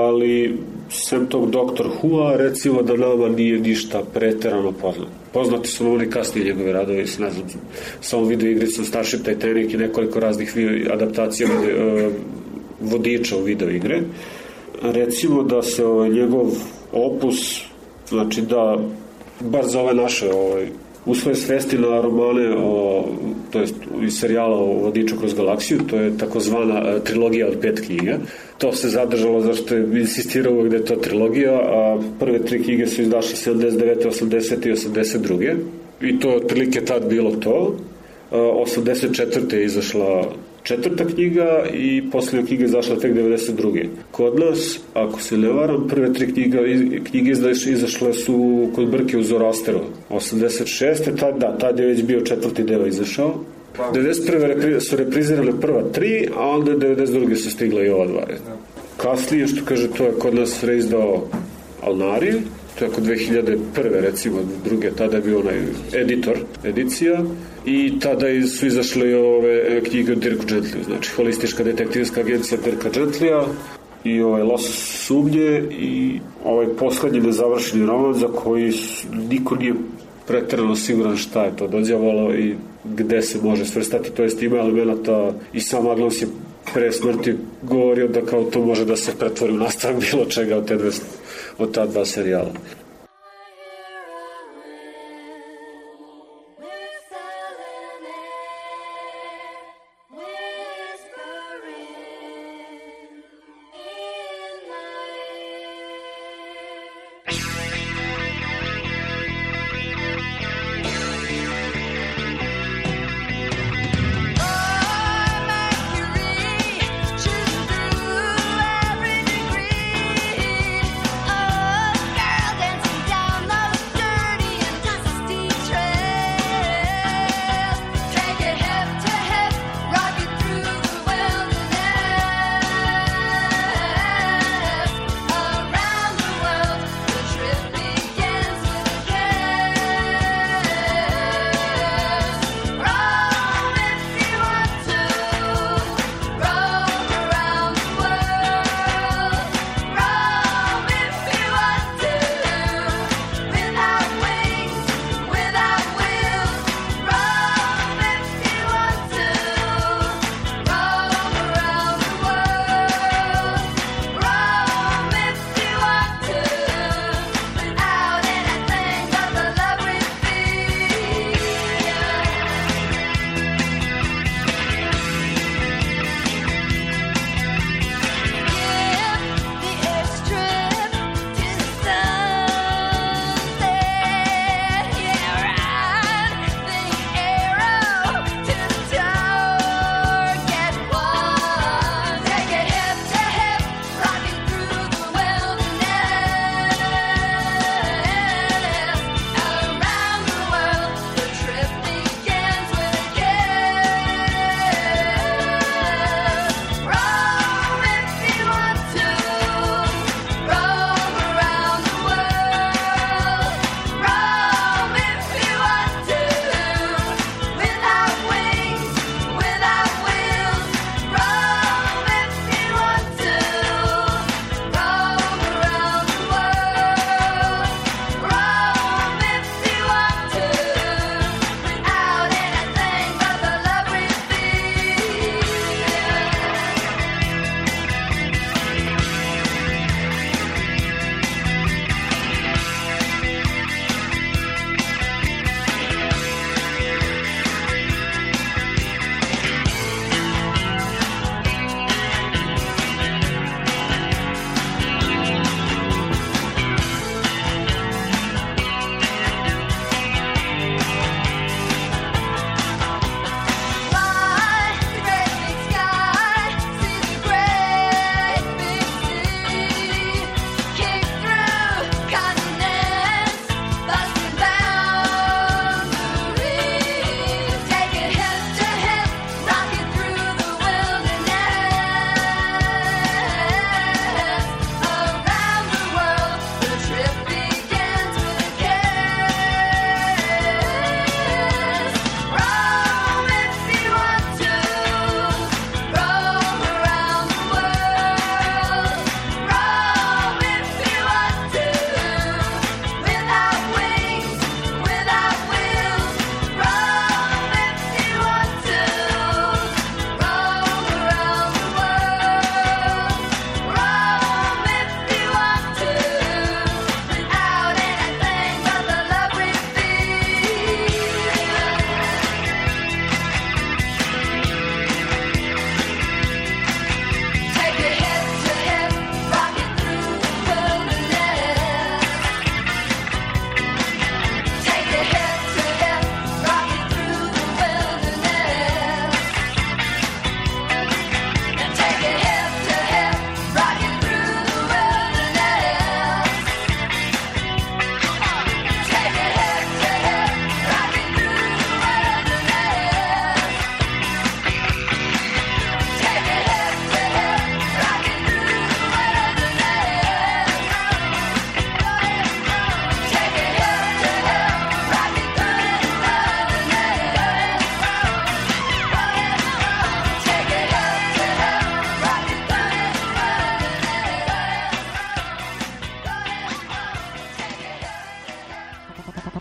ali sem tog doktor Who-a, recimo da nama nije ništa preterano poznato. Poznati su oni kasnije njegove radovi, ne znam, samo video igricom Starship Titanic i nekoliko raznih adaptacija uh, vodiča u video igre. Recimo da se ovaj, njegov opus, znači da bar za ove naše ovaj, usvoje svesti na romane o, to jest iz serijala o vodiču kroz galaksiju, to je takozvana a, trilogija od pet knjiga. To se zadržalo zašto je insistirao uvijek da je to trilogija, a prve tri knjige su izdašle sedamdeset devete, osamdesete i osamdeset druge i to je otprilike tad bilo to. osamdeset četvrte je izašla četvrta knjiga i posljednja knjiga je izašla tek devedeset druge Kod nas, ako se ne varam, prve tri knjiga, knjige izašle su kod Brke u Zoroasteru. osamdeset šeste Tad, da, tad je već bio četvrti deo izašao. devedeset prve su reprizirane prva tri, a onda devedeset druge su stigle i ova dva. Kasnije, što kaže, to je kod nas reizdao Alnari, to je kod dve hiljade prve recimo, druge, tada je bio onaj editor, edicija, i tada su izašle ove knjige od Dirka Gentlya, znači holistička detektivska agencija Dirka Gentlya i ovaj Losos sumnje i ovaj poslednji nezavršeni roman za koji niko nije preterano siguran šta je to dođavalo i gde se može svrstati, to jest ima elemenata i sam Aglaus je pre smrti govorio da kao to može da se pretvori u nastavak bilo čega od, te dve, od ta dva serijala.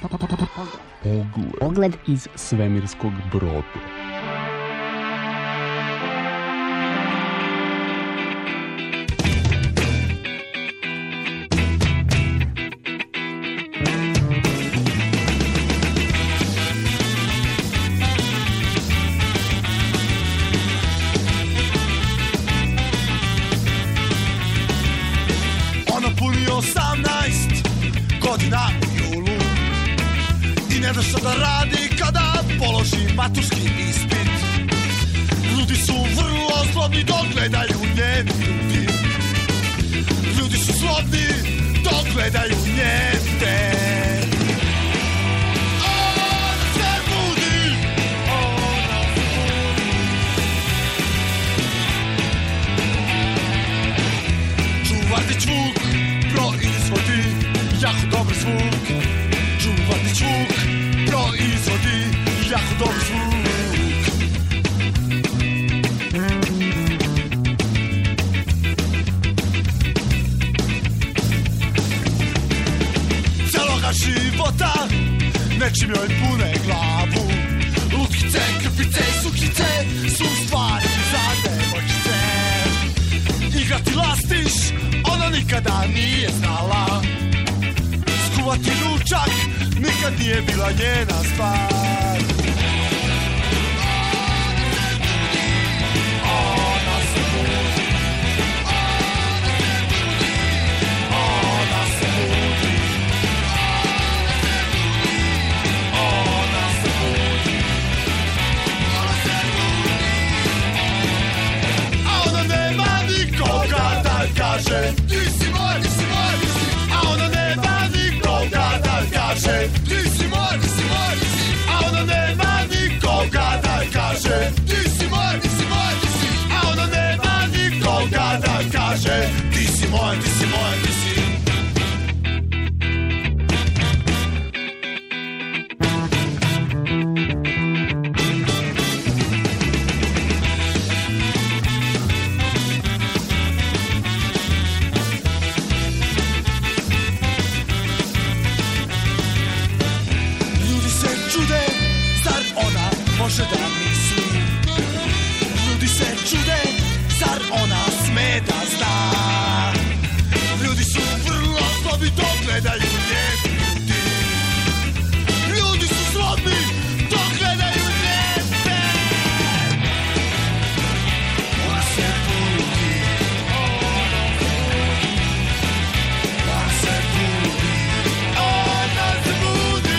Pogled iz svemirskog broda. Ona puni osamnaest godina u julu i ne da šta da radi kada položi maturski ispit. Ljudi su vrlo zlobni dok gledaju njeni ljudi. Ljudi su zlobni dok gledaju njete. Ona se budi, ona se budi. Čuvardić Vuk proizvodi jako dobar zvuk. Čuvardić Vuk proizvodi jako dobar zvuk. Celoga života nečim joj pune glavu. Lutkice, krpice, sukice su stvari za devojčice. Igrati lastiš, ona nikada nije znala. Skuvati ručak nikad nije bila njena stvar. Ona se budi, ona se budi, ona se budi, a ona nema nikoga da kaže ti si moj, ti si moj, ti si. A ona nema nikoga da kaže ti si moj, ti si moj, ti si. A ona nema nikoga da kaže ti si moj, ti si moj, ti si. A ona nema nikoga da kaže ti si moj, ti si moj, ti si. Može da misli. Ljudi se čude, zar ona sme da zna. Ljudi su vrlo zlobni dok gledaju njeni ljudi. Ljudi su zlobni dok gledaju njete. Ona se budi, ona se budi, ona se budi.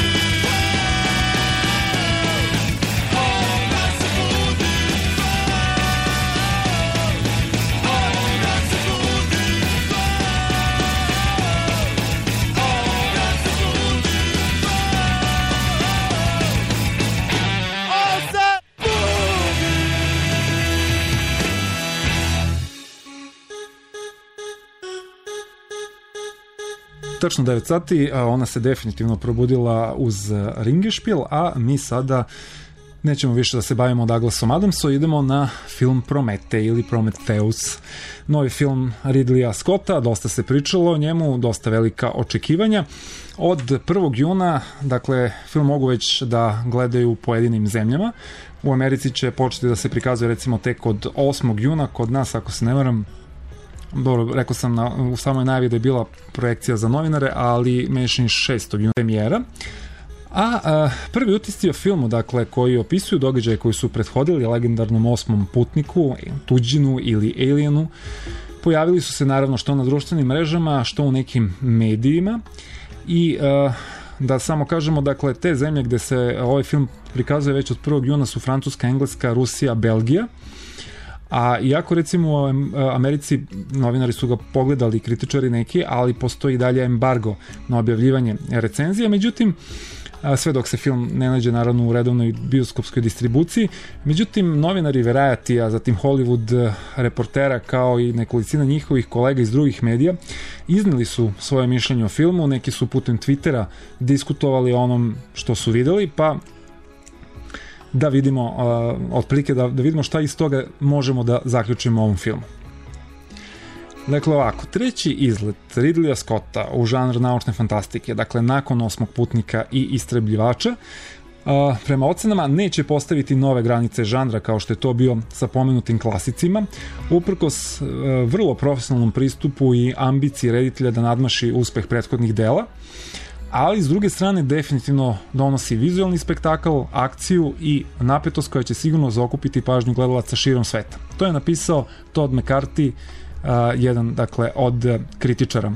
Tačno devet sati, ona se definitivno probudila uz Ringešpil, a mi sada nećemo više da se bavimo Douglasom Adamsom, idemo na film Promete ili Prometheus. Novi film Ridleya Scotta, dosta se pričalo o njemu, dosta velika očekivanja. Od prvog juna, dakle, film mogu već da gledaju u pojedinim zemljama. U Americi će početi da se prikazuje recimo tek od osmog juna, kod nas, ako se ne varam, dobro, rekao sam na, u samoj najavi da je bila projekcija za novinare, ali mešani šestog juna premijera. A, a prvi utisci o filmu, dakle, koji opisuju događaje koji su prethodili legendarnom osmom putniku, Tuđinu ili Alienu, pojavili su se naravno što na društvenim mrežama, što u nekim medijima. I a, da samo kažemo, dakle, te zemlje gde se ovaj film prikazuje već od prvog juna su Francuska, Engleska, Rusija, Belgija. A iako recimo u Americi novinari su ga pogledali, kritičari neki, ali postoji dalje embargo na objavljivanje recenzije, međutim sve dok se film ne nađe naravno u redovnoj bioskopskoj distribuciji. Međutim, novinari Variety-a, zatim Hollywood reportera kao i nekolicina njihovih kolega iz drugih medija izneli su svoje mišljenje o filmu, neki su putem Twittera diskutovali o onom što su videli, pa da vidimo uh, otprilike da, da vidimo šta iz toga možemo da zaključimo o ovom filmu. Dakle ovako, treći izlet Ridleya Scotta u žanr naučne fantastike, dakle nakon Osmog putnika i Istrebljivača, Uh, prema ocenama neće postaviti nove granice žanra kao što je to bio sa pomenutim klasicima, uprkos uh, vrlo profesionalnom pristupu i ambiciji reditelja da nadmaši uspeh prethodnih dela, ali s druge strane definitivno donosi vizualni spektakl, akciju i napetost koja će sigurno zaokupiti pažnju gledalaca širom sveta. To je napisao Todd McCarthy, uh, jedan dakle od kritičara.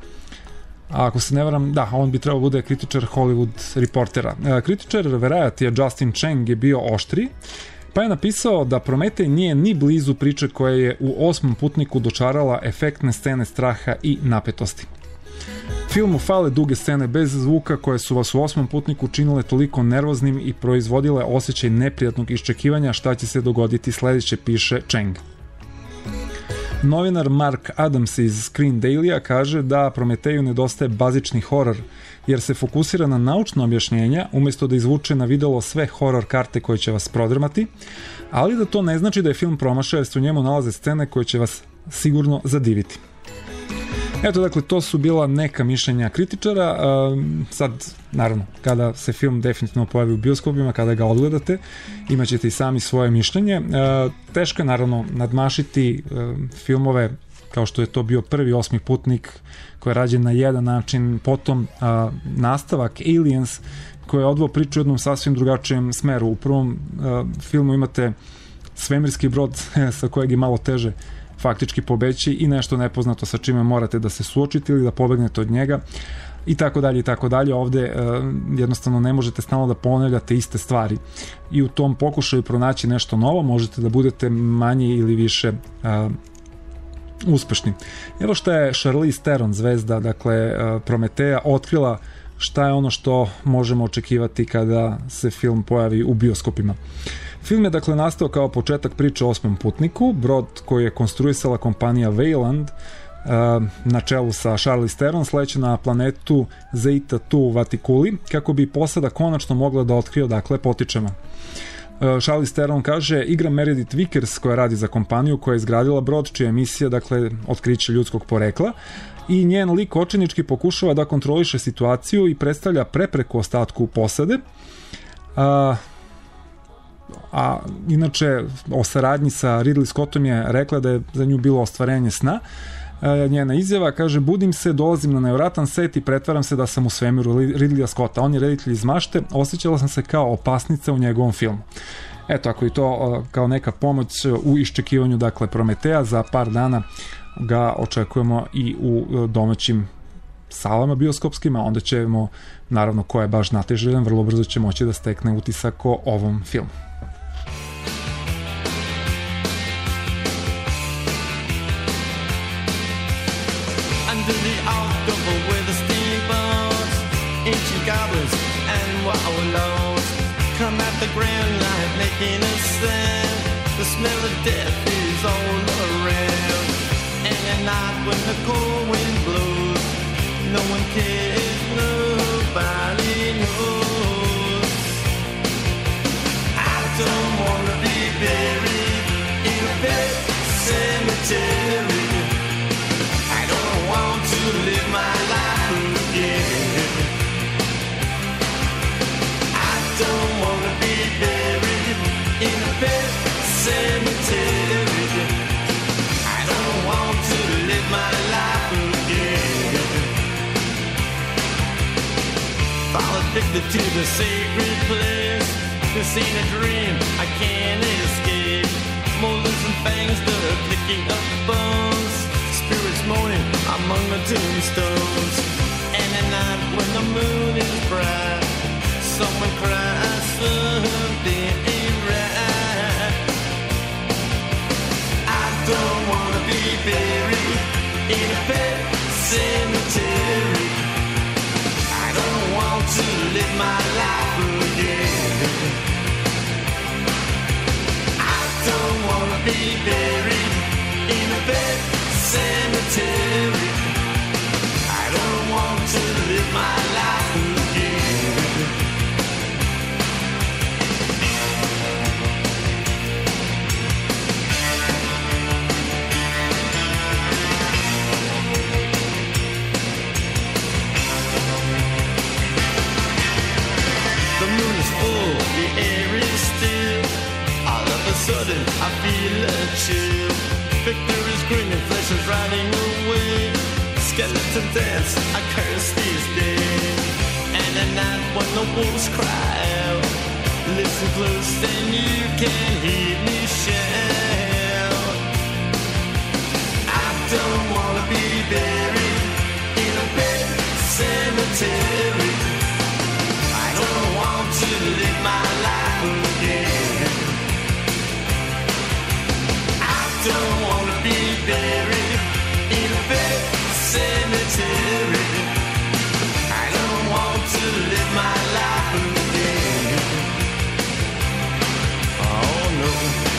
A ako se ne varam, da, on bi trebao bude kritičar Hollywood Reportera. E, kritičar Variety Justin Chang je bio oštri, pa je napisao da Prometej nije ni blizu priče koja je u Osmom putniku dočarala efektne scene straha i napetosti. Filmu fale duge scene bez zvuka koje su vas u Osmom putniku činile toliko nervoznim i proizvodile osjećaj neprijatnog iščekivanja šta će se dogoditi sledeće, piše Chang. Novinar Mark Adams iz Screen Daily-a kaže da Prometeju nedostaje bazični horor, jer se fokusira na naučno objašnjenja umjesto da izvuče na videlo sve horor karte koje će vas prodrmati, ali da to ne znači da je film promašao, jer se u njemu nalaze scene koje će vas sigurno zadiviti. Eto, dakle, to su bila neka mišljenja kritičara. Sad, naravno, kada se film definitivno pojavi u bioskopima, kada ga odgledate, imat ćete i sami svoje mišljenje. Teško je, naravno, nadmašiti filmove kao što je to bio prvi Osmi putnik, koji je rađen na jedan način, potom nastavak Aliens, koji je odveo priču u jednom sasvim drugačijem smeru. U prvom filmu imate svemirski brod sa kojeg je malo teže faktički pobeći i nešto nepoznato sa čime morate da se suočite ili da pobegnete od njega i tako dalje i tako dalje. Ovde e, jednostavno ne možete stalno da ponavljate iste stvari i u tom pokušaju pronaći nešto novo možete da budete manje ili više e, uspešni. Evo šta je Charlize Theron, zvezda dakle e, Prometeja, otkrila šta je ono što možemo očekivati kada se film pojavi u bioskopima. Film je dakle nastao kao početak priče o Osmom putniku, brod koji je konstruisala kompanija Wayland na čelu sa Charlize Theron sleće na planetu Zeta dva u Vatikuli kako bi posada konačno mogla da otkrije odakle potičemo. Charlize Theron kaže, igra Meredith Vickers koja radi za kompaniju koja je izgradila brod čija je misija dakle otkriće ljudskog porekla i njen lik očajnički pokušava da kontroliše situaciju i predstavlja prepreku ostatku posade. A, a inače o saradnji sa Ridley Scottom je rekla da je za nju bilo ostvarenje sna. E, njena izjava kaže, budim se, dolazim na nevratan set i pretvaram se da sam u svemiru Ridleya Scotta. On je reditelj iz mašte, osjećala sam se kao opasnica u njegovom filmu. Eto, ako je to kao neka pomoć u iščekivanju dakle Prometeja, za par dana ga očekujemo i u domaćim salama bioskopskima, onda ćemo, naravno, ko je baš nateželjan, vrlo brzo će moći da stekne utisak o ovom filmu. Under the October with the steamboats, ancient goblins and wallows come at the grand line making a sound. The smell of death is all around. And at night when the cold wind blows, no one cares, nobody knows. I don't wanna be buried in a pet cemetery. I don't want to live my life again. I don't wanna be buried in a pet cemetery. I don't want to live my life again. Fall addicted to the sacred place. This ain't a dream, I can't escape. Molars and fangs, the clicking of bones. Spirits moaning among the tombstones. And at night when the moon is bright, someone cries, something ain't right. I don't wanna be buried in a pet cemetery. I don't want to live my life again. I don't wanna be buried in a pet cemetery. I don't want to live my life again. skeleton dance, I curse these days. And at night when the wolves cry out, listen close then you can hear me shout. I don't wanna be buried in a big cemetery. I don't want to live my life again. I don't wanna be buried in a big cemetery. I don't want to live my life again. Oh no.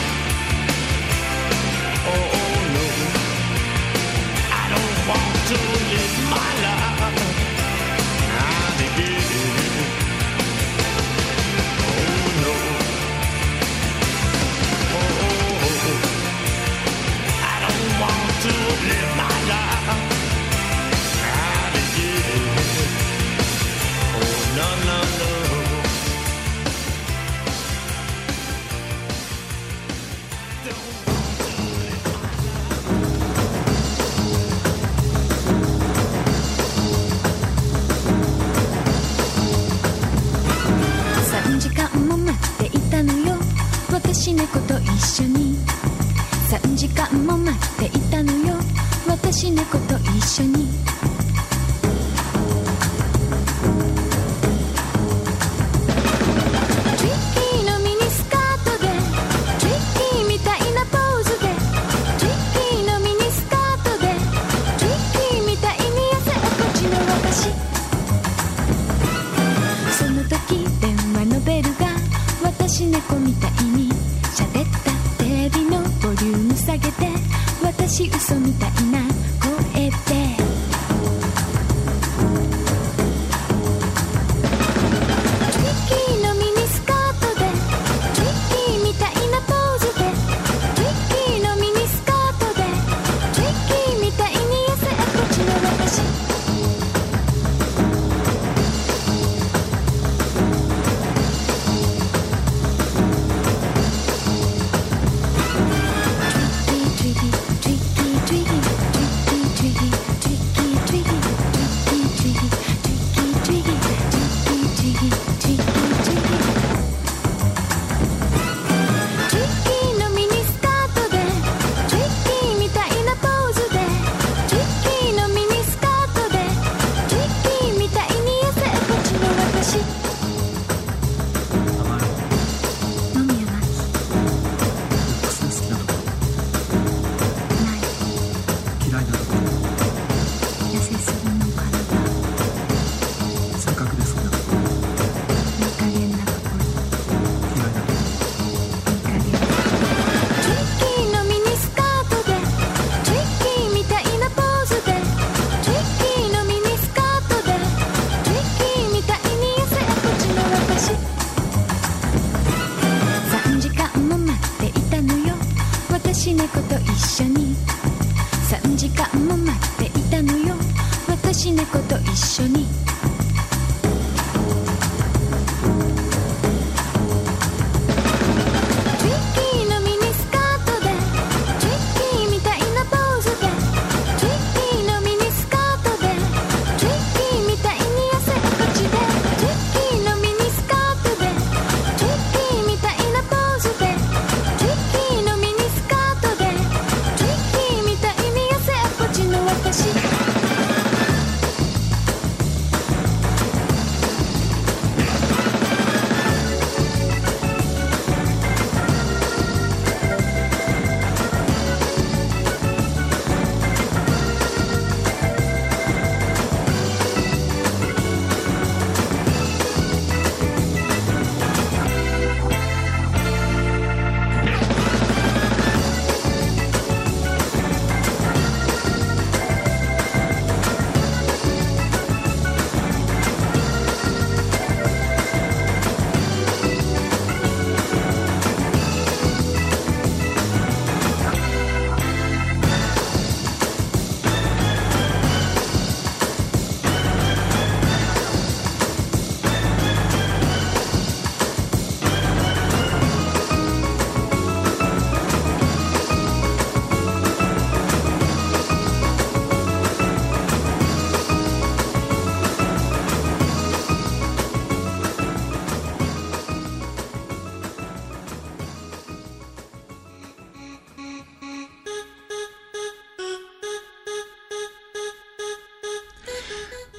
Oh, oh no. I don't want to live my life again. Oh no. Oh, oh, oh. I don't want to live my life again. Oh no, no, no. さんじかんも待っていたのよ、私猫と一緒に。さんじかんも待っていたのよ、私猫と一緒に。トリッキーのミニスカートで、トリッキーみたいなポーズで、トリッキーのミニスカートで、トリッキーみたいに痩せっぽちの私。その時電話のベルが私猫みたいに喋った。テレビのボリューム下げて、私嘘みたいな声で。トリッキーのミニスカートで、トリッキーみたいなポーズで、トリッキーのミニスカートで、トリッキーみたいに痩せっぽちの私。私猫と一緒に。さんじかんも待っていたのよ、私猫と一緒に。トリッキーのミニスカートで、トリッキーみたいなポーズで、トリッキーのミニスカートで、トリッキーみたいに痩せっぽちで、トリッキーのミニスカートで、トリッキーみたいなポーズで、トリッキーのミニスカートで、トリッキーみたいに痩せっぽちの私。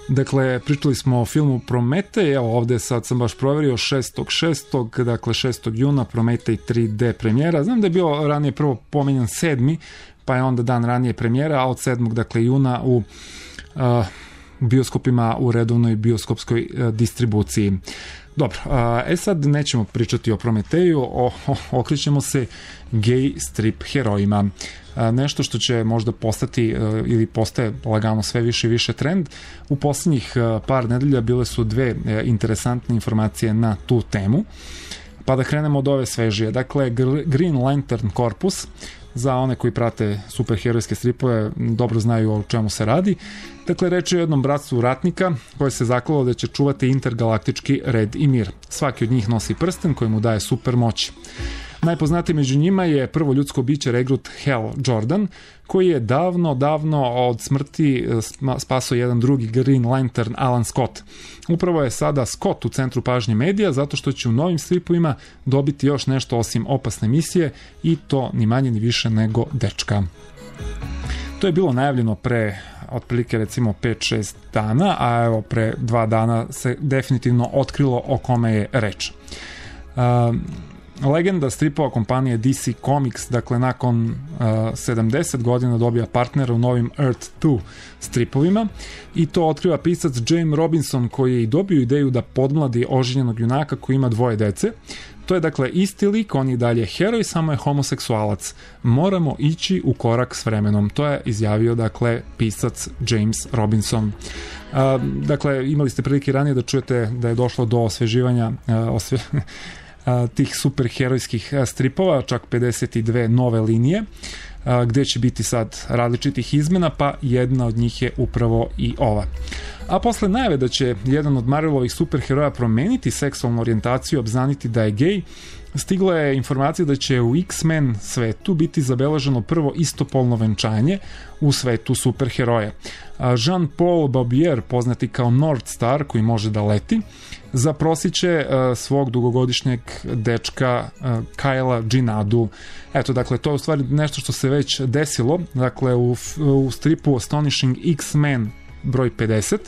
Dakle, pričali smo o filmu Prometej, evo ovde sad sam baš proverio šestog šestog, dakle šestog juna, Prometej tri D premijera. Znam da je bio ranije prvo pomenjan sedmi, pa je onda dan ranije premijera, a od sedmog dakle juna u uh, bioskopima u redovnoj bioskopskoj uh, distribuciji. Dobro, uh, e sad nećemo pričati o Prometeju, o, o, okrećemo se gej strip herojima. Nešto što će možda postati ili postaje lagano sve više i više trend. U posljednjih par nedelja bile su dve interesantne informacije na tu temu, pa da krenemo od ove svežije. Dakle, Green Lantern Corpus, za one koji prate superherojske stripove dobro znaju o čemu se radi. Dakle, reč je o jednom bratstvu ratnika koje se zaklalo da će čuvati intergalaktički red i mir. Svaki od njih nosi prsten koji mu daje super moć. Najpoznatiji među njima je prvo ljudsko biće regrut Hal Jordan, koji je davno, davno od smrti spasao jedan drugi Green Lantern, Alan Scott. Upravo je sada Scott u centru pažnje medija zato što će u novim stripovima dobiti još nešto osim opasne misije i to ni manje ni više nego dečka. To je bilo najavljeno pre otprilike recimo pet šest dana, a evo pre dva dana se definitivno otkrilo o kome je reč. Uh, Legenda stripova kompanije D C Comics, dakle nakon uh, sedamdeset godina dobija partnera u novim Earth dva stripovima i to otkriva pisac James Robinson koji je i dobio ideju da podmladi oženjenog junaka koji ima dvoje dece. To je dakle isti lik, on je dalje heroj, samo je homoseksualac. Moramo ići u korak s vremenom. To je izjavio dakle pisac James Robinson. Uh, dakle, imali ste prilike ranije da čujete da je došlo do osveživanja uh, osve... tih superherojskih stripova, čak pedeset dve nove linije, gde će biti sad različitih izmena, pa jedna od njih je upravo i ova. A posle najave da će jedan od Marvelovih superheroja promeniti seksualnu orijentaciju, obznaniti da je gej, stigla je informacija da će u X-Men svetu biti zabeleženo prvo istopolno venčanje u svetu superheroja. Jean-Paul Barbier, poznati kao North Star, koji može da leti, zaprosiće uh, svog dugogodišnjeg dečka uh, Kyla Džinadu. Eto, dakle, to je u stvari nešto što se već desilo, dakle, u, u stripu Astonishing X-Men broj pedeset,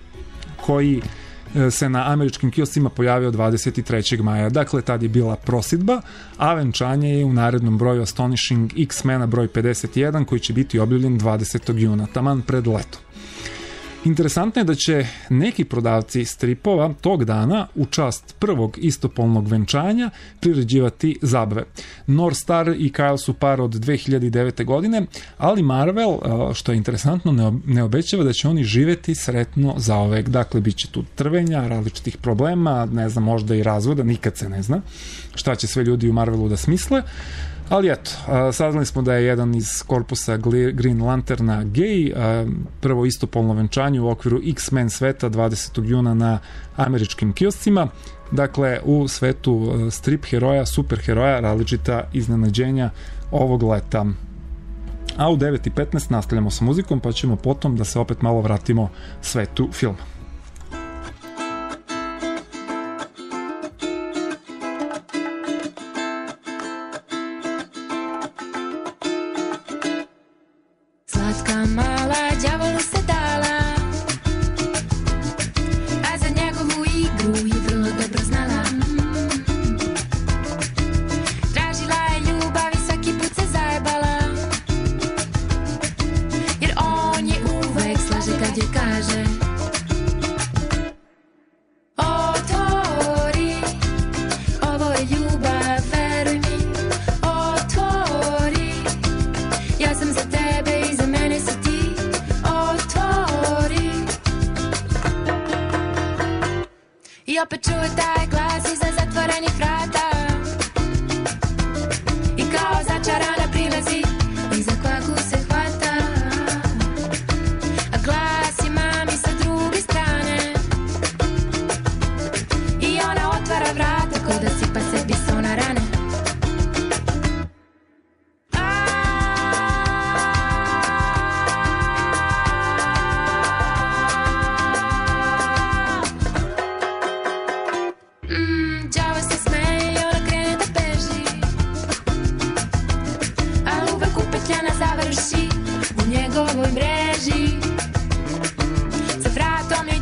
koji uh, se na američkim kioscima pojavio dvadeset trećeg maja. Dakle, tad je bila prosidba, a venčanje je u narednom broju Astonishing X-mena broj pedeset jedan, koji će biti objavljen dvadesetog juna, taman pred leto. Interesantno je da će neki prodavci stripova tog dana u čast prvog istopolnog venčanja priređivati zabave. North Star i Kyle su par od dve hiljade devete. godine, ali Marvel, što je interesantno, ne obećava da će oni živeti sretno zaovek. Dakle, bit će tu trvenja, različitih problema, ne znam, možda i razvoda, nikad se ne zna šta će sve ljudi u Marvelu da smisle. Ali eto, saznali smo da je jedan iz korpusa Green Lanterna gej, prvo istopolno venčanje u okviru X-Men sveta dvadesetog juna na američkim kioscima. Dakle, u svetu strip heroja, super heroja, različita iznenađenja ovog leta. A u devet i petnaest nastavljamo sa muzikom, pa ćemo potom da se opet malo vratimo svetu filma. I opet čuje taj glas iza zatvorenih vrata I kao začarana prilazi I za kvaku se hvata A glas je mami sa druge strane I ona otvara vrata ko da sipa sebi so na rane njegovoj mreži Sa vratom je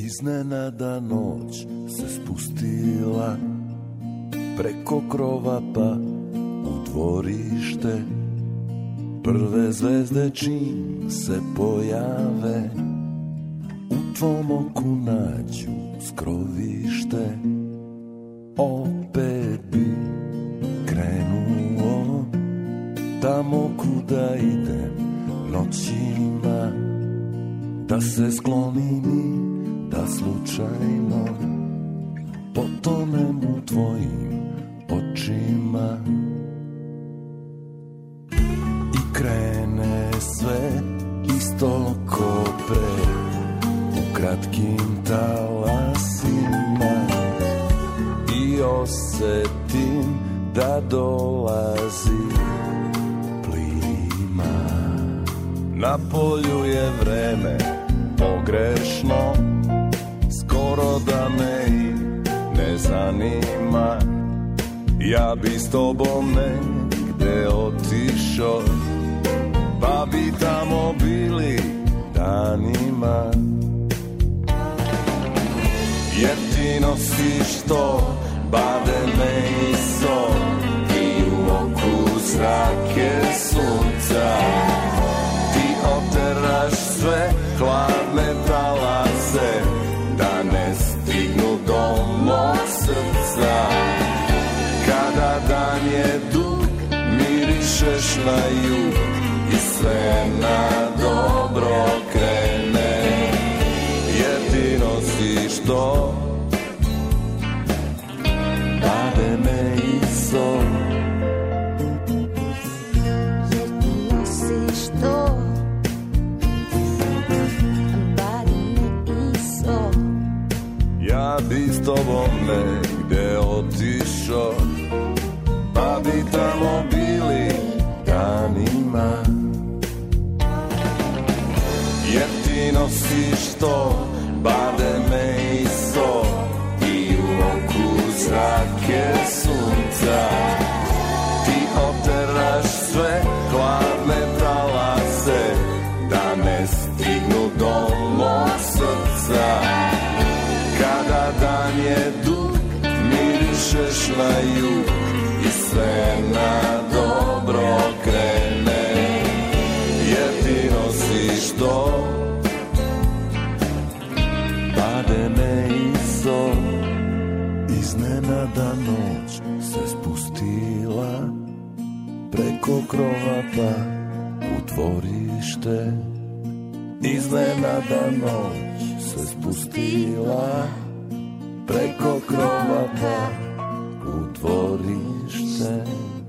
Iznenada noć se spustila preko krova pa u dvorište. Prve zvezde čim se pojave u tvom oku nađu skrovište. Opet bi krenuo tamo kuda idem noćima, da se sklonim i da slučajno potonem u tvojim očima. I krene sve isto ko pre, u kratkim talasima, i osetim da dolazi plima. Na polju je vreme pogrešno, skoro da me i ne zanima. Ja bi s tobom negde otišao, pa bi tamo bili danima. Jer ti nosiš to bademe i sol, i u oku zrake sunca. Ti oteraš sve hladne talase, da ne stignu do mog srca. Kada dan je dug, mirišeš na jug i sve na dobro krene. Jer ti nosiš to bademe i sol. Jer ti nosiš to bademe i sol. Ja bi s tobom negde otišao, pa bi tamo bili danima. Jer ti nosiš to bademe i sol, i u oku zrake sunca. Ti oteraš sve hladne talase, da ne stignu do mog srca. Kada dan je dug, mirišeš na jug i sve na dobro krene. Jer ti nosiš to bademe i sol. Iznenada noć se spustila preko krova pa u dvorište. Iznenada noć se spustila preko krova pa u dvorište.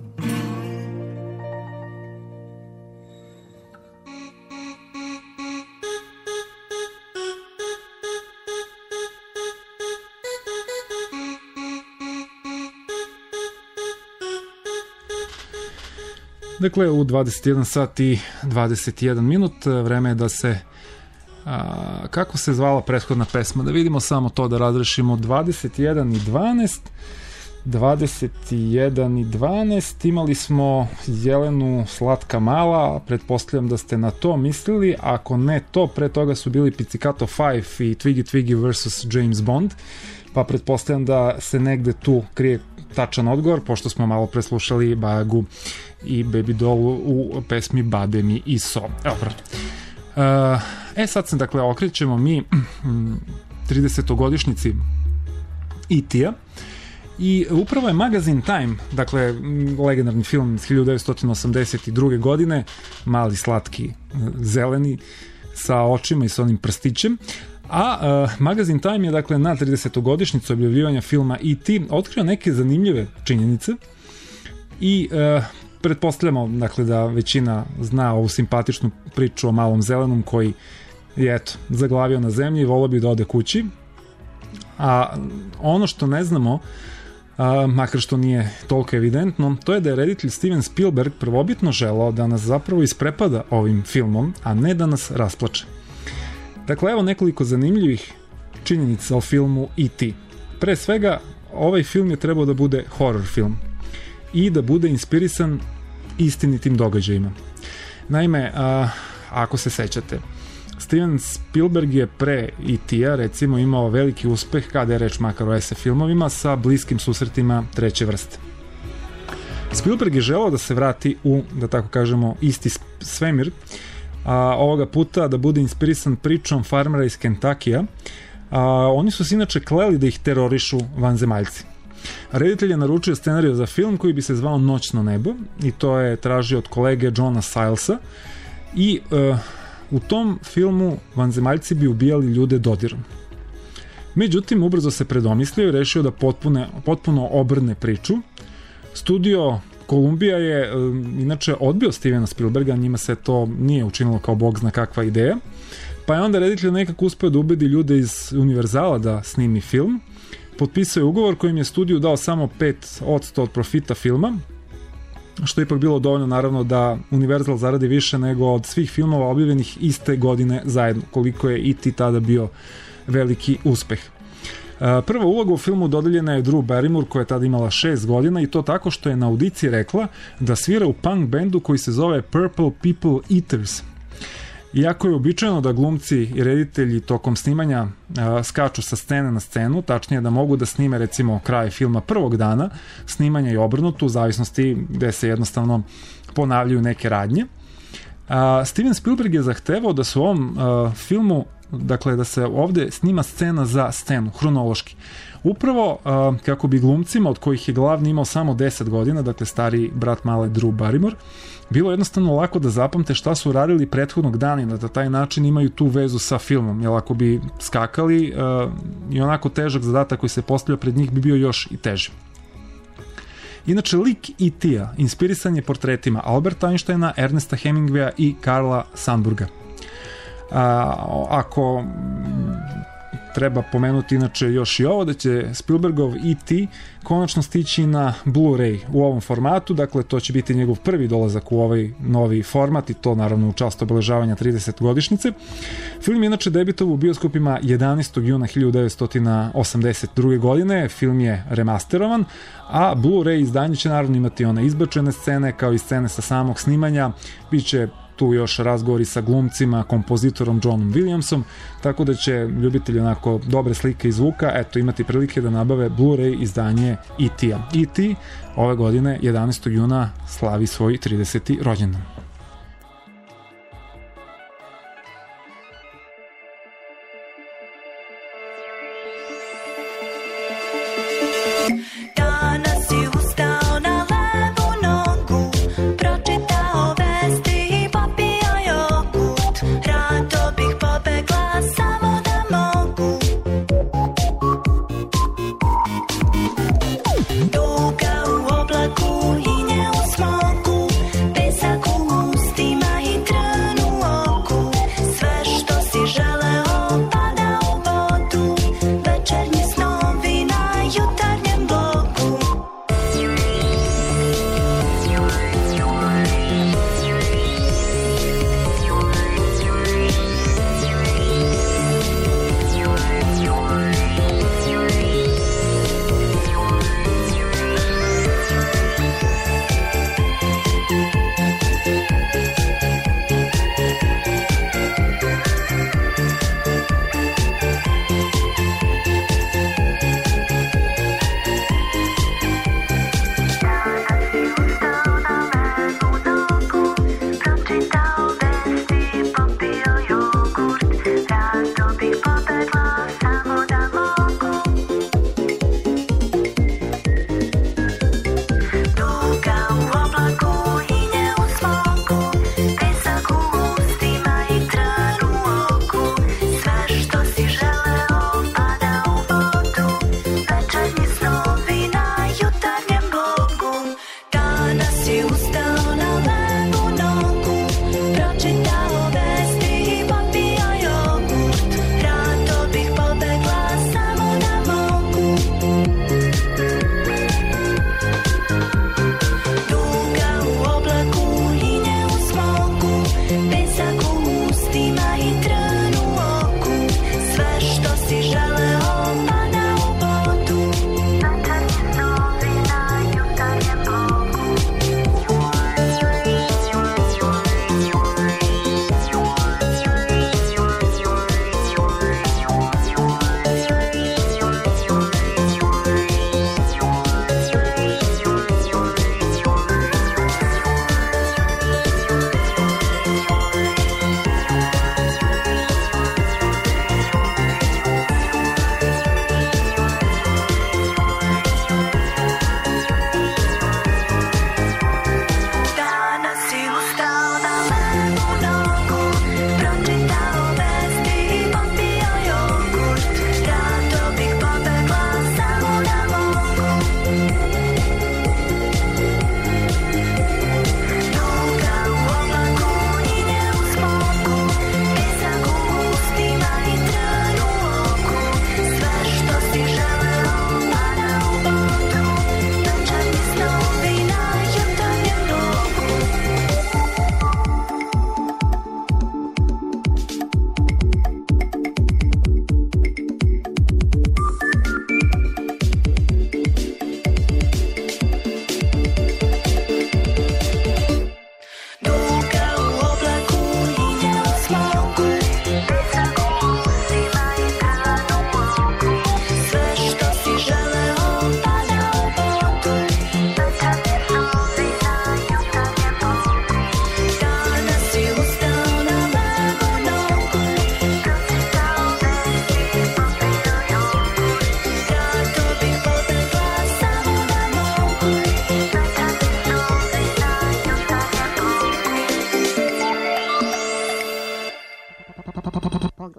Dakle, u dvadeset jedan sat i dvadeset jedan minut, vreme je da se, a, kako se zvala prethodna pesma, da vidimo samo to, da razrešimo. Dvadeset jedan i dvanaest, dvadeset jedan i dvanaest, imali smo Jelenu Slatka mala, pretpostavljam da ste na to mislili, ako ne to, pre toga su bili Pizzicato Five i Twiggy Twiggy versus. James Bond, pa pretpostavljam da se negde tu krije tačan odgovor, pošto smo malo preslušali Bajagu i Baby Doll u pesmi Bademi i So. Dobro. E sad se, dakle, okrećemo mi tridesetogodišnjici E T-a i upravo je Magazine Time, dakle, legendarni film iz hiljadu devetsto osamdeset druge godine, mali, slatki, zeleni, sa očima i sa onim prstićem. A uh, Magazine Time je, dakle, na tridesetogodišnjicu objavljivanja filma E T otkrio neke zanimljive činjenice i uh, pretpostavljamo, dakle, da većina zna ovu simpatičnu priču o malom zelenom koji je, eto, zaglavio na zemlji i volio bi da ode kući. A ono što ne znamo, a, makar što nije toliko evidentno, to je da je reditelj Steven Spielberg prvobitno želao da nas zapravo isprepada ovim filmom, a ne da nas rasplače. Dakle, evo nekoliko zanimljivih činjenica o filmu E T. Pre svega, ovaj film je trebao da bude horror film i da bude inspirisan istinitim događajima. Naime, a, ako se sećate, Steven Spielberg je pre E T-a recimo imao veliki uspeh kada je reč makar o es ef filmovima sa bliskim susretima treće vrste. Spielberg je želeo da se vrati u, da tako kažemo, isti svemir, a ovoga puta da bude inspirisan pričom farmera iz Kentakija. A, oni su se inače kleli da ih terorišu vanzemaljci. Reditelj je naručio scenariju za film koji bi se zvao Noćno nebo i to je tražio od kolege Johna Silesa i uh, u tom filmu vanzemaljci bi ubijali ljude dodirom. Međutim, ubrzo se predomislio i rešio da potpune, potpuno obrne priču. Studio Columbia je um, inače odbio Stevena Spielberga, njima se to nije učinilo kao bog zna kakva ideja, pa je onda reditelj nekako uspeo da ubedi ljude iz Univerzala da snimi film. Potpisao je ugovor kojim je studiju dao samo pet posto od profita filma, što je ipak bilo dovoljno naravno da Universal zaradi više nego od svih filmova objavljenih iste godine zajedno, koliko je E T tada bio veliki uspeh. Prva uloga u filmu dodeljena je Drew Barrymore koja je tada imala šest godina i to tako što je na audiciji rekla da svira u punk bendu koji se zove Purple People Eaters. Iako je običajno da glumci i reditelji tokom snimanja a, skaču sa scene na scenu, tačnije da mogu da snime recimo kraj filma prvog dana snimanja i obrnuto u zavisnosti gde se jednostavno ponavljaju neke radnje. A, Steven Spielberg je zahtevao da se u ovom a, filmu, dakle da se ovde snima scena za scenu, hronološki. Upravo a, kako bi glumcima, od kojih je glavni imao samo deset godina, dakle stari brat male Drew Barrymore, bilo jednostavno lako da zapamte šta su radili prethodnog dana i da na taj način imaju tu vezu sa filmom, jer ako bi skakali uh, i onako težak zadatak koji se postavlja pred njih bi bio još i teži. Inače, lik E T-a inspirisan je portretima Alberta Einsteina, Ernesta Hemingwaya i Karla Sandburga. A, ako treba pomenuti inače još i ovo, da će Spielbergov E T konačno stići na Blu-ray u ovom formatu, dakle to će biti njegov prvi dolazak u ovaj novi format i to naravno u čast obeležavanja trideset godišnjice. Film je inače debitovao u bioskopima jedanaestog juna hiljadu devetsto osamdeset druge godine, film je remasterovan, a Blu-ray izdanje će naravno imati one izbačene scene kao i scene sa samog snimanja, bit će tu još razgovori sa glumcima, kompozitorom Johnom Williamsom, tako da će ljubitelji onako dobre slike i zvuka eto imati prilike da nabave Blu-ray izdanje E T-a. E T ove godine jedanaestog juna slavi svoj trideseti rođendan. Pada u vodu, večernji snovi na jutarnjem bloku.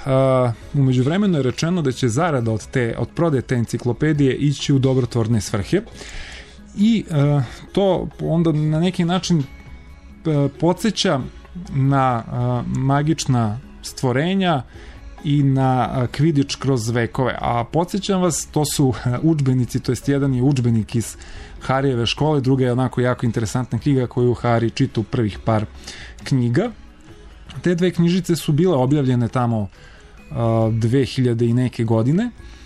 uh, umeđu vremenu je rečeno da će zarada od, te, od prodaje te enciklopedije ići u dobrotvorne svrhe i uh, to onda na neki način uh, podsjeća na uh, magična stvorenja i na Kvidič kroz vekove. A podsjećam vas, to su udžbenici, to jest jedan je udžbenik iz Harijeve škole, druga je onako jako interesantna knjiga koju Hari čita u prvih par knjiga. Te dve knjižice su bile objavljene tamo uh, dve hiljade i neke godine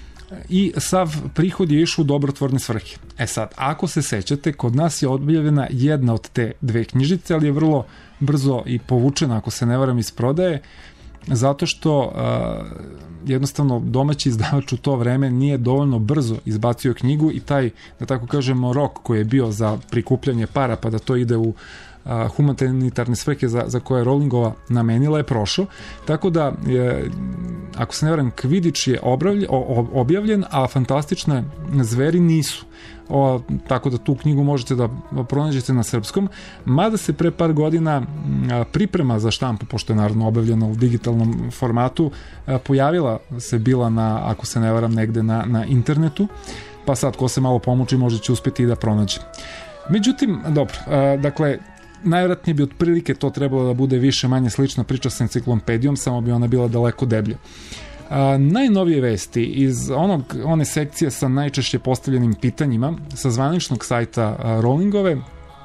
i sav prihod je išao u dobrotvorne svrhe. E sad, ako se sećate, kod nas je objavljena jedna od te dve knjižice, ali je vrlo brzo i povučena, ako se ne varam, iz prodaje, zato što uh, jednostavno domaći izdavač u to vreme nije dovoljno brzo izbacio knjigu i taj, da tako kažemo, rok koji je bio za prikupljanje para pa da to ide u uh, humanitarne svrhe za, za koje je Rowlingova namenila je prošao, tako da je, ako se ne varam, Kvidič je obravljen, o, objavljen, a fantastične zveri nisu. O, tako da tu knjigu možete da pronađete na srpskom, mada se pre par godina a, priprema za štampu, pošto je naravno objavljena u digitalnom formatu, a, pojavila se bila na, ako se ne varam, negde na, na internetu, pa sad ko se malo pomuči možda će uspjeti i da pronađe. Međutim, dobro, a, dakle, najvjerojatnije bi otprilike to trebalo da bude više manje slična priča sa enciklopedijom, samo bi ona bila daleko deblja. A, najnovije vesti iz onog, one sekcije sa najčešće postavljenim pitanjima sa zvaničnog sajta a, Rowlingove,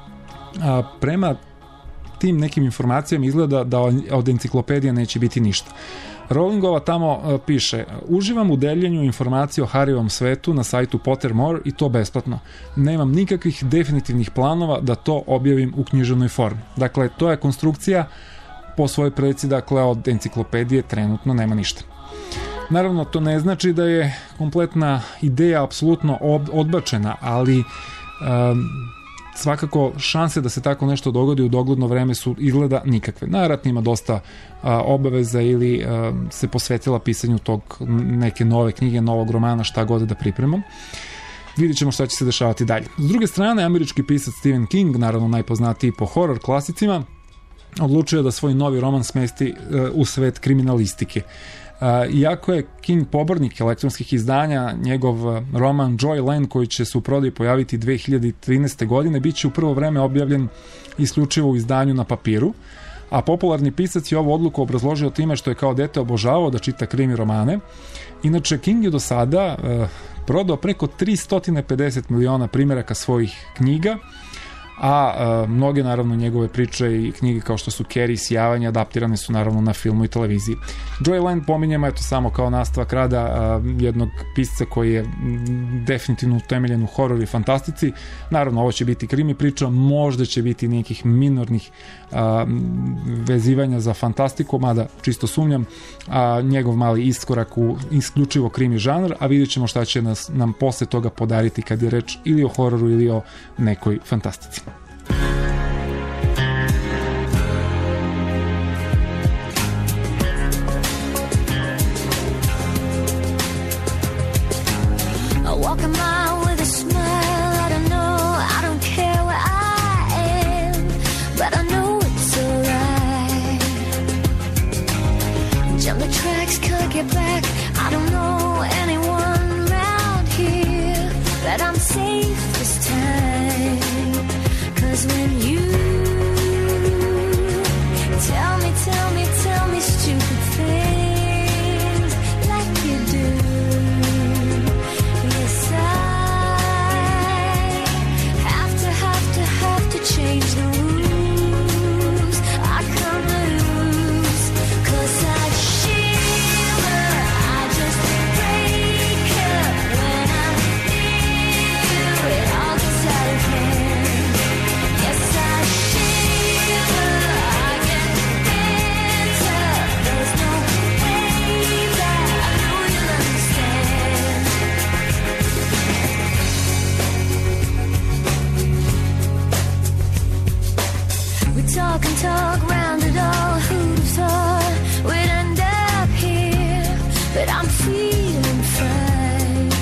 a, prema tim nekim informacijama izgleda da od enciklopedije neće biti ništa. Rowlingova tamo a, piše: uživam u deljenju informacije o Harryovom svetu na sajtu Pottermore i to besplatno. Nemam nikakvih definitivnih planova da to objavim u književnoj formi. Dakle, to je konstrukcija po svojoj prilici, dakle od enciklopedije trenutno nema ništa. Naravno, to ne znači da je kompletna ideja apsolutno odbačena, ali um, svakako šanse da se tako nešto dogodi u dogledno vreme su izgleda nikakve. Naravno, ima dosta uh, obaveza ili uh, se posvetila pisanju tog neke nove knjige, novog romana, šta god da pripremam. Vidjet ćemo šta će se dešavati dalje. S druge strane, američki pisac Stephen King, naravno najpoznatiji po horror klasicima, odlučio da svoj novi roman smesti uh, u svet kriminalistike. Uh, iako je King pobornik elektronskih izdanja, njegov roman Joyland, koji će se u prodaji pojaviti dve hiljade trinaeste. godine, bit će u prvo vreme objavljen isključivo u izdanju na papiru, a popularni pisac je ovu odluku obrazložio time što je kao dete obožavao da čita krimi romane. Inače, King je do sada uh, prodao preko tristo pedeset miliona primjeraka svojih knjiga, a uh, mnoge naravno njegove priče i knjige kao što su Carrie, Sjavanje adaptirane su naravno na filmu i televiziji. Joyland pominjemo eto samo kao nastavak rada uh, jednog pisca koji je definitivno utemeljen u horor i fantastici. Naravno, ovo će biti krimi priča, možda će biti nekih minornih uh, vezivanja za fantastiku, mada čisto sumnjam, a njegov mali iskorak u isključivo krimi žanr, a vidjet ćemo šta će nas, nam posle toga podariti kad je reč ili o hororu ili o nekoj fantastici. Walk a mile with a smile. I don't know, I don't care where I am, but I know it's alright. Jump the tracks, can't get back. I don't know anyone around here, but I'm safe this time. 'Cause when you tell me, tell me, tell me stupid things like you do, yes, I have to, have to, have to change the rules. I can't lose, 'cause I shiver, I just break up when I'm near you. It all gets out of hand. Yes, I shiver, I get better. There's no way that I know you'll understand. We talk and talk round it all. Who'd have thought we'd end up here? But I'm feeling fine.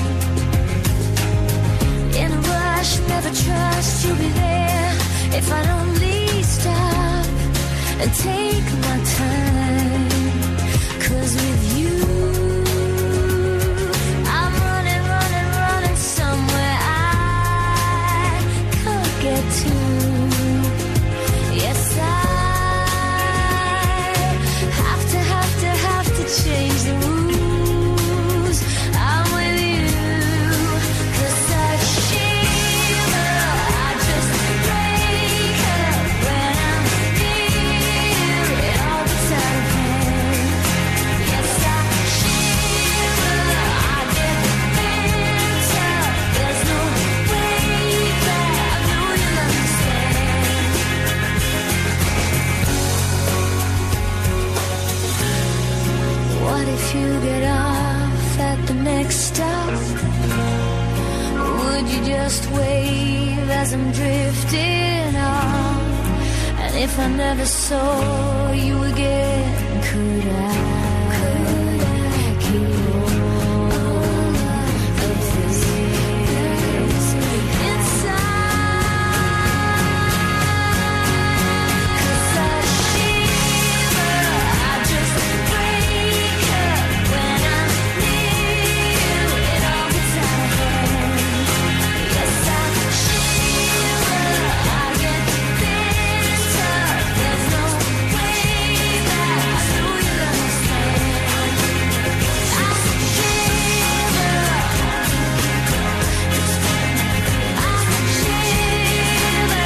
In a rush, never trust you'll be there if I'd only stop and take my time. 'cause with you I'm running, running, running somewhere I can't get to. Yes, I have to, have to, have to change the rules. I'm with you, 'cause I shiver, I just break up when I'm near you. It all gets out of hand. Yes, I shiver, I get bent up. There's no way back. I know you'll understand. What if you get off at the next stop? Would you just wave as I'm drifting on? And if I never saw you again, could I, could I keep all of this inside? 'Cause I shiver, I just break up when I'm near you. It all gets out of hand. Yes, I shiver, I get bent up. There's no way back. I know you'll understand. I shiver, I shiver.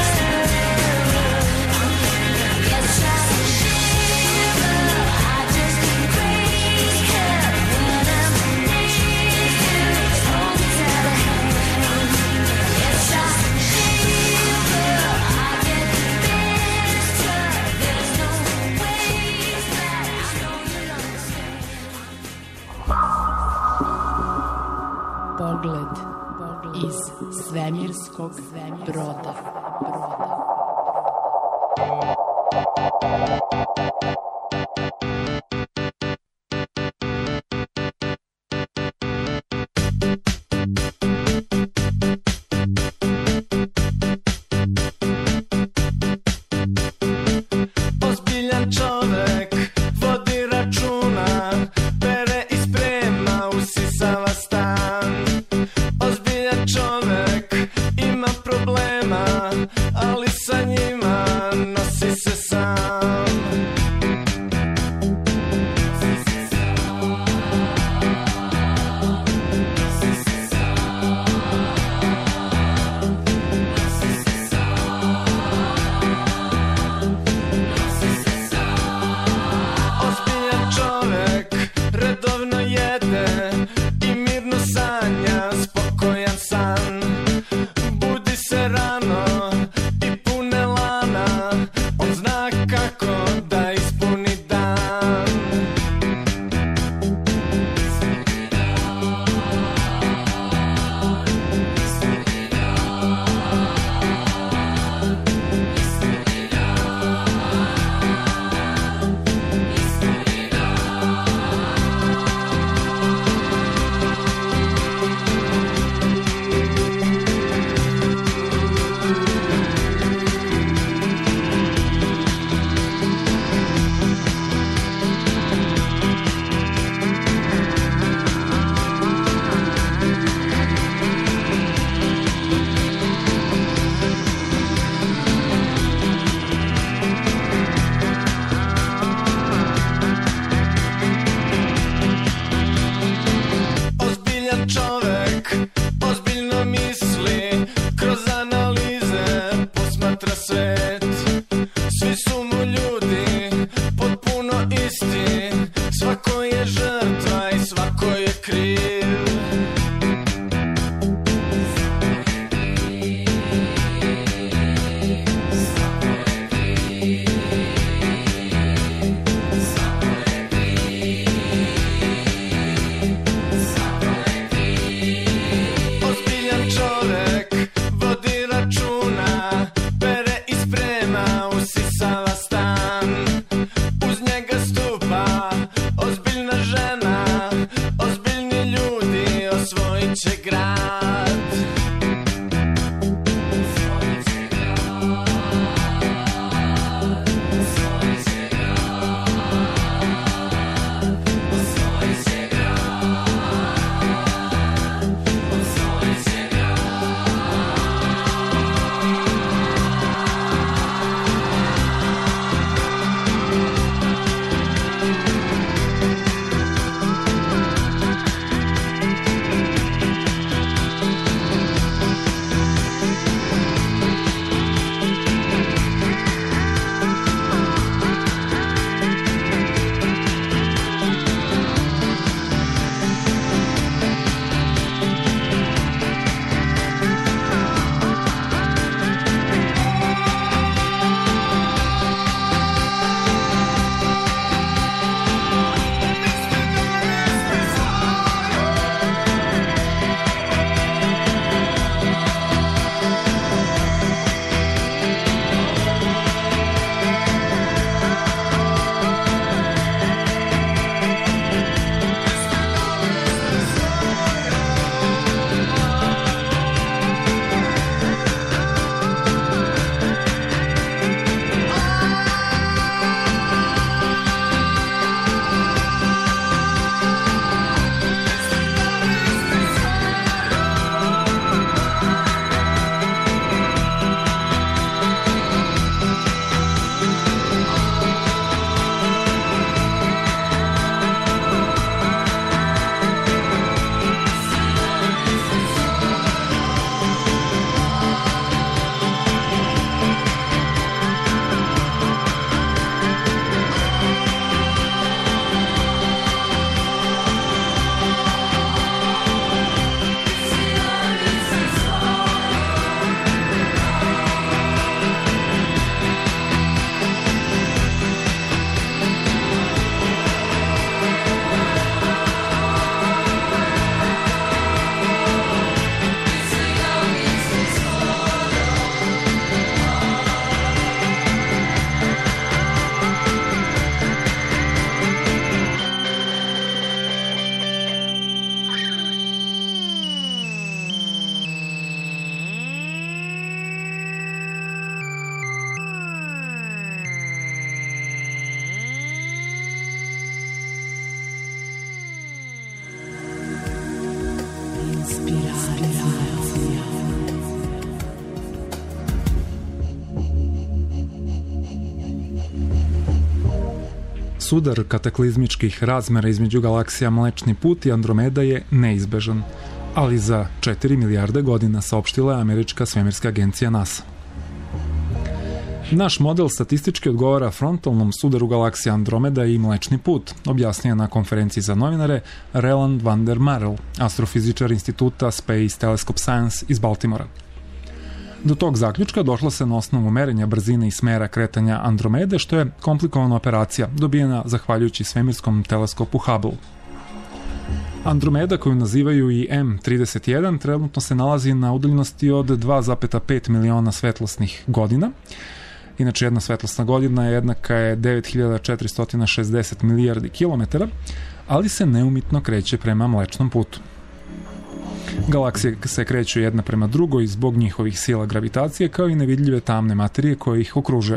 Yes, I shiver, I just break up when I'm near you. It all gets out of hand. Yes, I shiver, I get bent up. There's no way back. I know you'll understand. Pogled iz svemirskog broda. Ozbiljan čovek vodi računa, bere i sprema, usisava stan. Ozbiljan čovek ima problema, ali sa njima nosi se sam. Ozbiljan čovek redovno jede i mirno sanja spokojan san. Budi se rano i pun elana, on zna kako da ispuni dan. Ozbiljan čovek ozbiljno misli, kroz analize posmatra svet. Svi su mu ljudi potpuno isti, svako je žrtva i svako je kriv. Ozbiljan čovek vodi računa, bere i sprema, usisava stan. Uz njega stupa ozbiljna žena, ozbiljni ljudi osvojit će grad. Sudar kataklizmičkih razmera između galaksija Mlečni put i Andromeda je neizbežan, ali za četiri milijarde godina, saopštila je američka svemirska agencija NASA. Naš model statistički odgovara frontalnom sudaru galaksija Andromeda i Mlečni put, objasnio na konferenciji za novinare Roland van der Marel, astrofizičar instituta Space Telescope Science iz Baltimora. Do tog zaključka došlo se na osnovu merenja brzine i smera kretanja Andromede, što je komplikovana operacija, dobijena zahvaljujući svemirskom teleskopu Hubble. Andromeda, koju nazivaju i M trideset jedan, trenutno se nalazi na udaljenosti od dva zarez pet miliona svetlosnih godina. Inače, jedna svetlosna godina jednaka je devet hiljada četiristo šezdeset milijardi kilometara, ali se neumitno kreće prema Mlečnom putu. Galaksije se kreću jedna prema drugoj zbog njihovih sila gravitacije, kao i nevidljive tamne materije koje ih okružuje.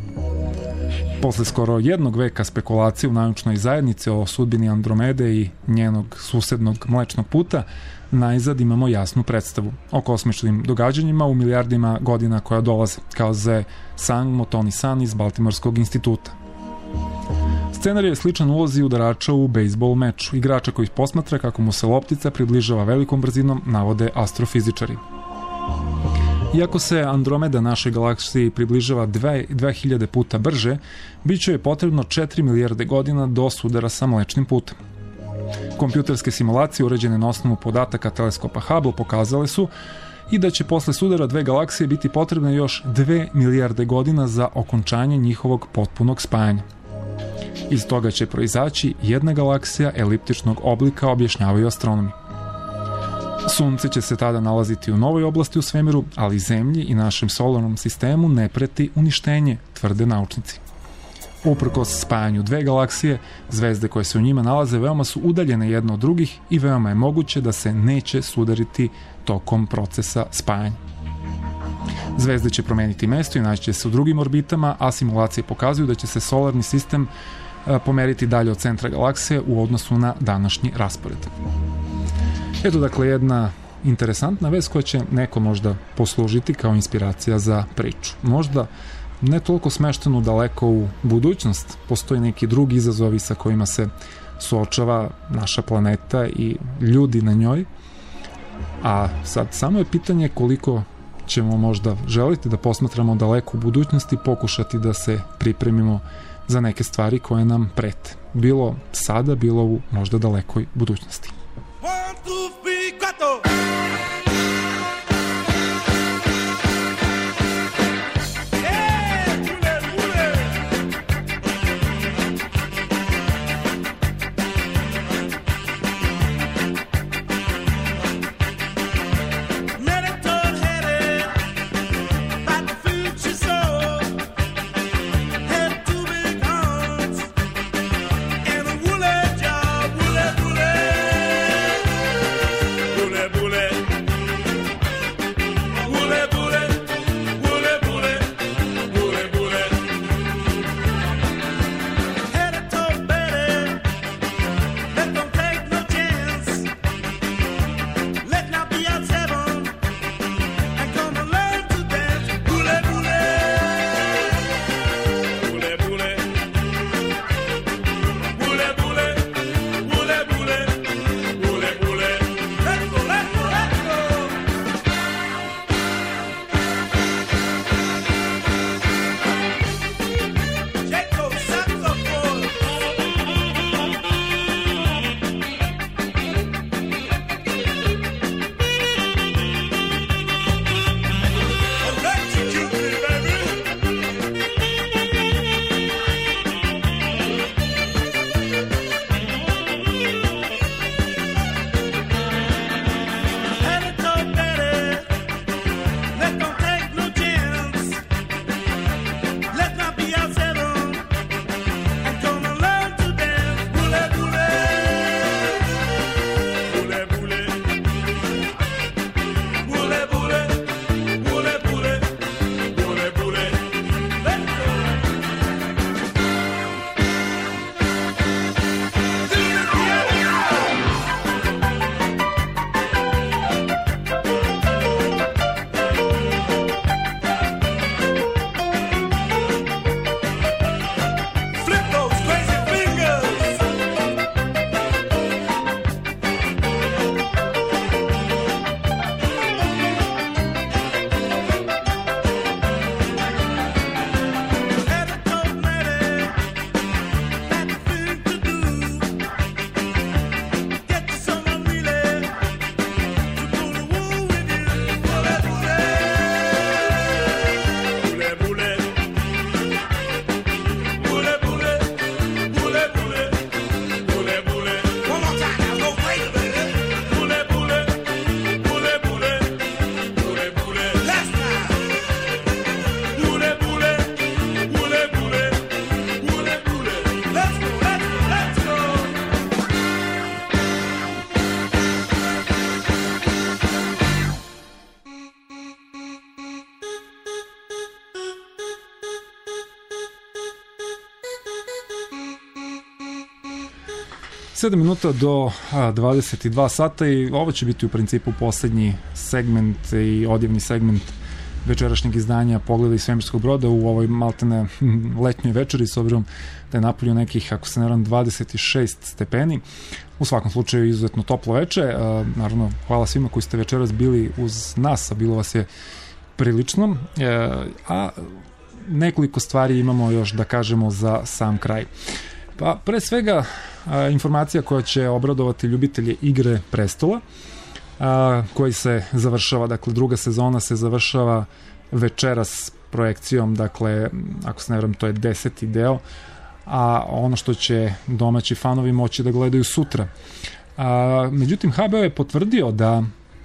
Posle skoro jednog veka spekulacije u naučnoj zajednici o sudbini Andromede i njenog susednog Mlečnog puta, najzad imamo jasnu predstavu o kosmičnim događanjima u milijardima godina koja dolaze, kaže Sang Motoni San iz Baltimorskog instituta. Scenarij je sličan ulozi udarača u bejsbol meču, igrača koji posmatra kako mu se loptica približava velikom brzinom, navode astrofizičari. Iako se Andromeda našoj galaksiji približava dve hiljade puta brže, bit će je potrebno četiri milijarde godina do sudara sa Mlečnim putem. Kompjuterske simulacije urađene na osnovu podataka teleskopa Hubble pokazale su i da će posle sudara dve galaksije biti potrebne još dve milijarde godina za okončanje njihovog potpunog spajanja. Iz toga će proizaći jedna galaksija eliptičnog oblika, objašnjavaju astronomi. Sunce će se tada nalaziti u novoj oblasti u svemiru, ali Zemlji i našem solarnom sistemu ne preti uništenje, tvrde naučnici. Uprkos spajanju dve galaksije, zvezde koje se u njima nalaze veoma su udaljene jedno od drugih i veoma je moguće da se neće sudariti tokom procesa spajanja. Zvezde će promeniti mesto i naći će se u drugim orbitama, a simulacije pokazuju da će se solarni sistem pomeriti dalje od centra galaksije u odnosu na današnji raspored. Eto dakle jedna interesantna vest koja će neko možda poslužiti kao inspiracija za priču. Možda ne toliko smešteno daleko u budućnost, postoji neki drugi izazovi sa kojima se suočava naša planeta i ljudi na njoj, a sad samo je pitanje koliko ćemo možda želiti da posmatramo daleko u budućnosti, pokušati da se pripremimo za neke stvari koje nam prete. Bilo sada, bilo u možda dalekoj budućnosti. One, two, three, cuatro. Bule, sedam minuta do dvadeset dva sata i ovo će biti u principu poslednji segment i odjevni segment večerašnjeg izdanja Pogleda iz svemirskog broda u ovoj maltene letnjoj večeri, s obzirom da je napolju nekih, ako se ne varam, dvadeset šest stepeni. U svakom slučaju izuzetno toplo veče. Naravno, hvala svima koji ste večeras bili uz nas, a bilo vas je prilično. A nekoliko stvari imamo još da kažemo za sam kraj. Pa pre svega informacija koja će obradovati ljubitelje Igre prestola, a, koji se završava, dakle druga sezona se završava večeras projekcijom, dakle ako se ne varam to je deseti deo, a ono što će domaći fanovi moći da gledaju sutra. A, međutim H B O je potvrdio da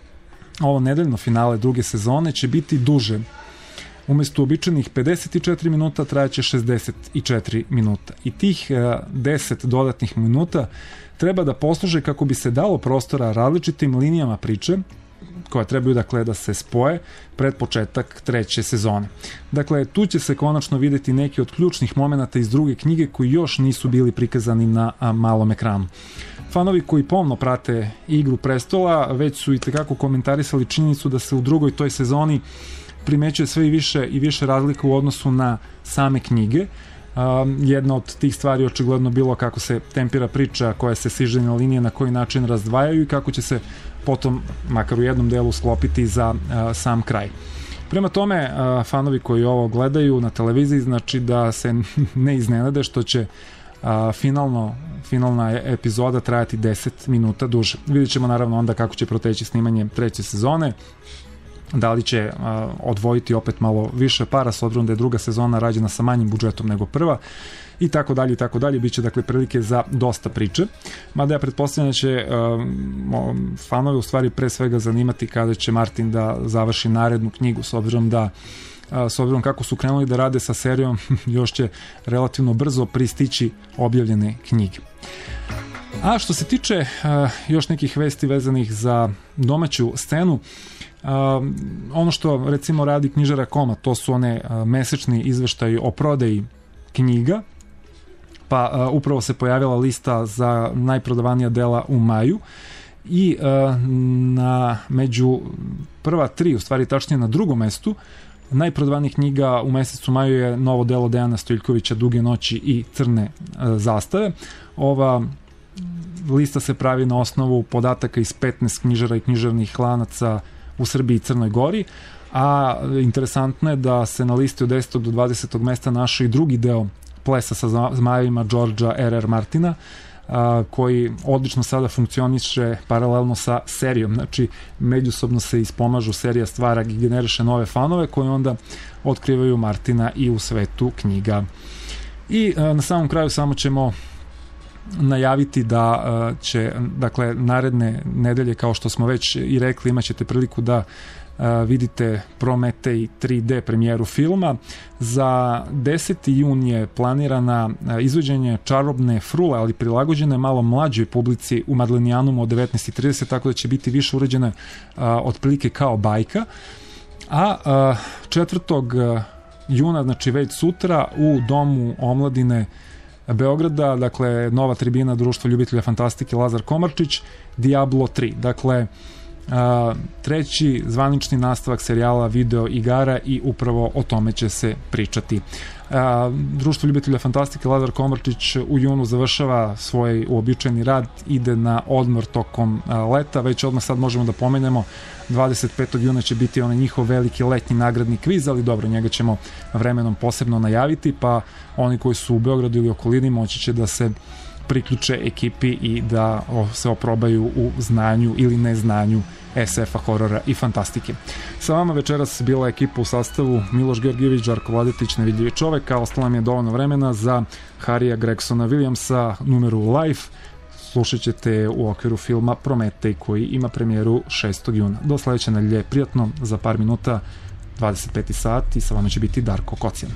ovo nedeljno finale druge sezone će biti duže. Umesto običajnih pedeset četiri minuta trajaće šezdeset četiri minuta i tih deset dodatnih minuta treba da posluže kako bi se dalo prostora različitim linijama priče koje trebaju dakle da se spoje pred početak treće sezone. Dakle, tu će se konačno videti neki od ključnih momenata iz druge knjige koji još nisu bili prikazani na malom ekranu. Fanovi koji pomno prate Igru prestola već su i tekako komentarisali činjenicu da se u drugoj toj sezoni primećuje sve i više i više razlika u odnosu na same knjige. Um, jedna od tih stvari očigledno bilo kako se tempira priča, koja se sižene linije na koji način razdvajaju i kako će se potom, makar u jednom delu, sklopiti za uh, sam kraj. Prema tome, uh, fanovi koji ovo gledaju na televiziji, znači da se ne iznenade što će uh, finalno, finalna epizoda trajati deset minuta duže. Vidjet ćemo naravno onda kako će proteći snimanje treće sezone, da li će uh, odvojiti opet malo više para s obzirom da je druga sezona rađena sa manjim budžetom nego prva i tako dalje i tako dalje. Biće dakle prilike za dosta priče, mada ja pretpostavljam da će uh, fanove u stvari pre svega zanimati kada će Martin da završi narednu knjigu, s obzirom da uh, s obzirom kako su krenuli da rade sa serijom još će relativno brzo pristići objavljene knjige. A što se tiče uh, još nekih vesti vezanih za domaću scenu, Uh, ono što recimo radi knjižara Koma, to su one uh, mesečni izveštaji o prodaji knjiga, pa uh, upravo se pojavila lista za najprodavanija dela u maju i uh, na među prva tri, u stvari tačnije na drugom mestu najprodavanijih knjiga u mesecu maju je novo delo Dejana Stojiljkovića Duge noći i Crne uh, zastave. Ova lista se pravi na osnovu podataka iz petnaest knjižara i knjižarnih lanaca u Srbiji i Crnoj Gori, a interesantno je da se na listi od desetog do dvadesetog mesta našao i drugi deo Plesa sa zmajevima Georgea R R. Martina, a, koji odlično sada funkcioniše paralelno sa serijom, znači međusobno se ispomažu, serija stvara i generiše nove fanove koji onda otkrivaju Martina i u svetu knjiga. I a, na samom kraju samo ćemo najaviti da uh, će, dakle, naredne nedelje, kao što smo već i rekli, imat ćete priliku da uh, vidite Prometej tri D premijeru filma. Za deseti jun je planirana uh, izvođenje Čarobne frule, ali prilagođene malo mlađoj publici u Madlenijanumu od devetnaest i trideset, tako da će biti više uređene uh, otprilike kao bajka. A uh, četvrtog juna, znači već sutra, u Domu omladine Beograda, dakle nova tribina Društva ljubitelja fantastike Lazar Komarčić, Diablo tri, dakle a, treći zvanični nastavak serijala video igara i upravo o tome će se pričati. A, Društvo ljubitelja fantastike Lazar Komarčić u junu završava svoj uobičajeni rad, ide na odmor tokom a, leta, već odmah sad možemo da pomenemo dvadeset petog juna će biti onaj njihov veliki letnji nagradni kviz, ali dobro, njega ćemo vremenom posebno najaviti, pa oni koji su u Beogradu ili okolini moći će da se priključe ekipi i da se oprobaju u znanju ili neznanju es efa, horora i fantastike. Sa vama večeras bila ekipa u sastavu Miloš Georgijević, Žarko Vladetić, Nevidljivi čovek, a ostalo nam je dovoljno vremena za Harrya Gregsona Williamsa, numeru Life. Slušat ćete u okviru filma Prometej koji ima premijeru šestog juna. Do sledeće nedelje, prijatno, za par minuta dvadeset peti sat i sa vama će biti Darko Kocijan.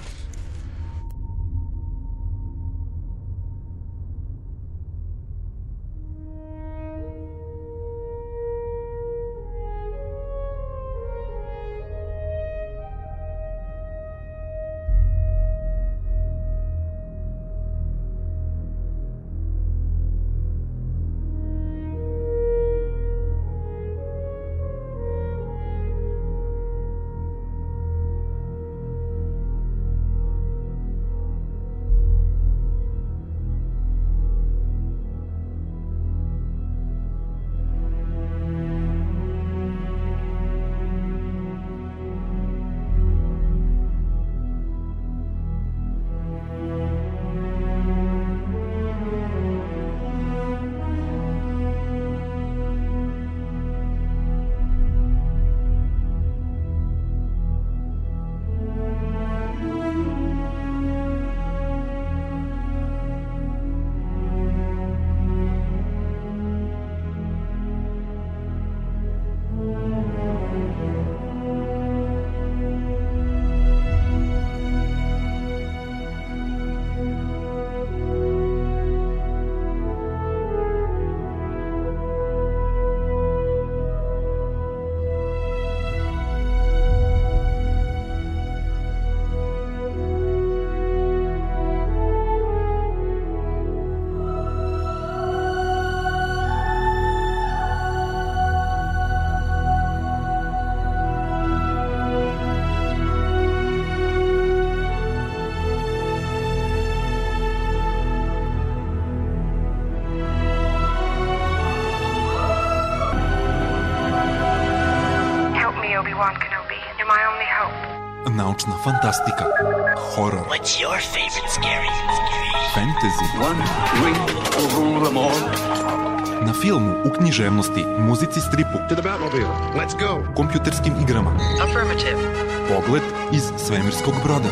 you want, Kenobi. You're my only hope. Naučna fantastika, horor, What's your favorite scary? fantasy, One ring will rule them all. na filmu, u književnosti, muzici, stripu, To the Batmobile. Let's go. kompjuterskim igrama. Affirmative. Pogled iz svemirskog broda.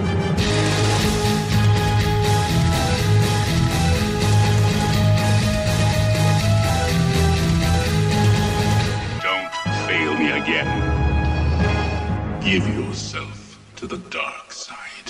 Don't fail me again. Give yourself to the dark side.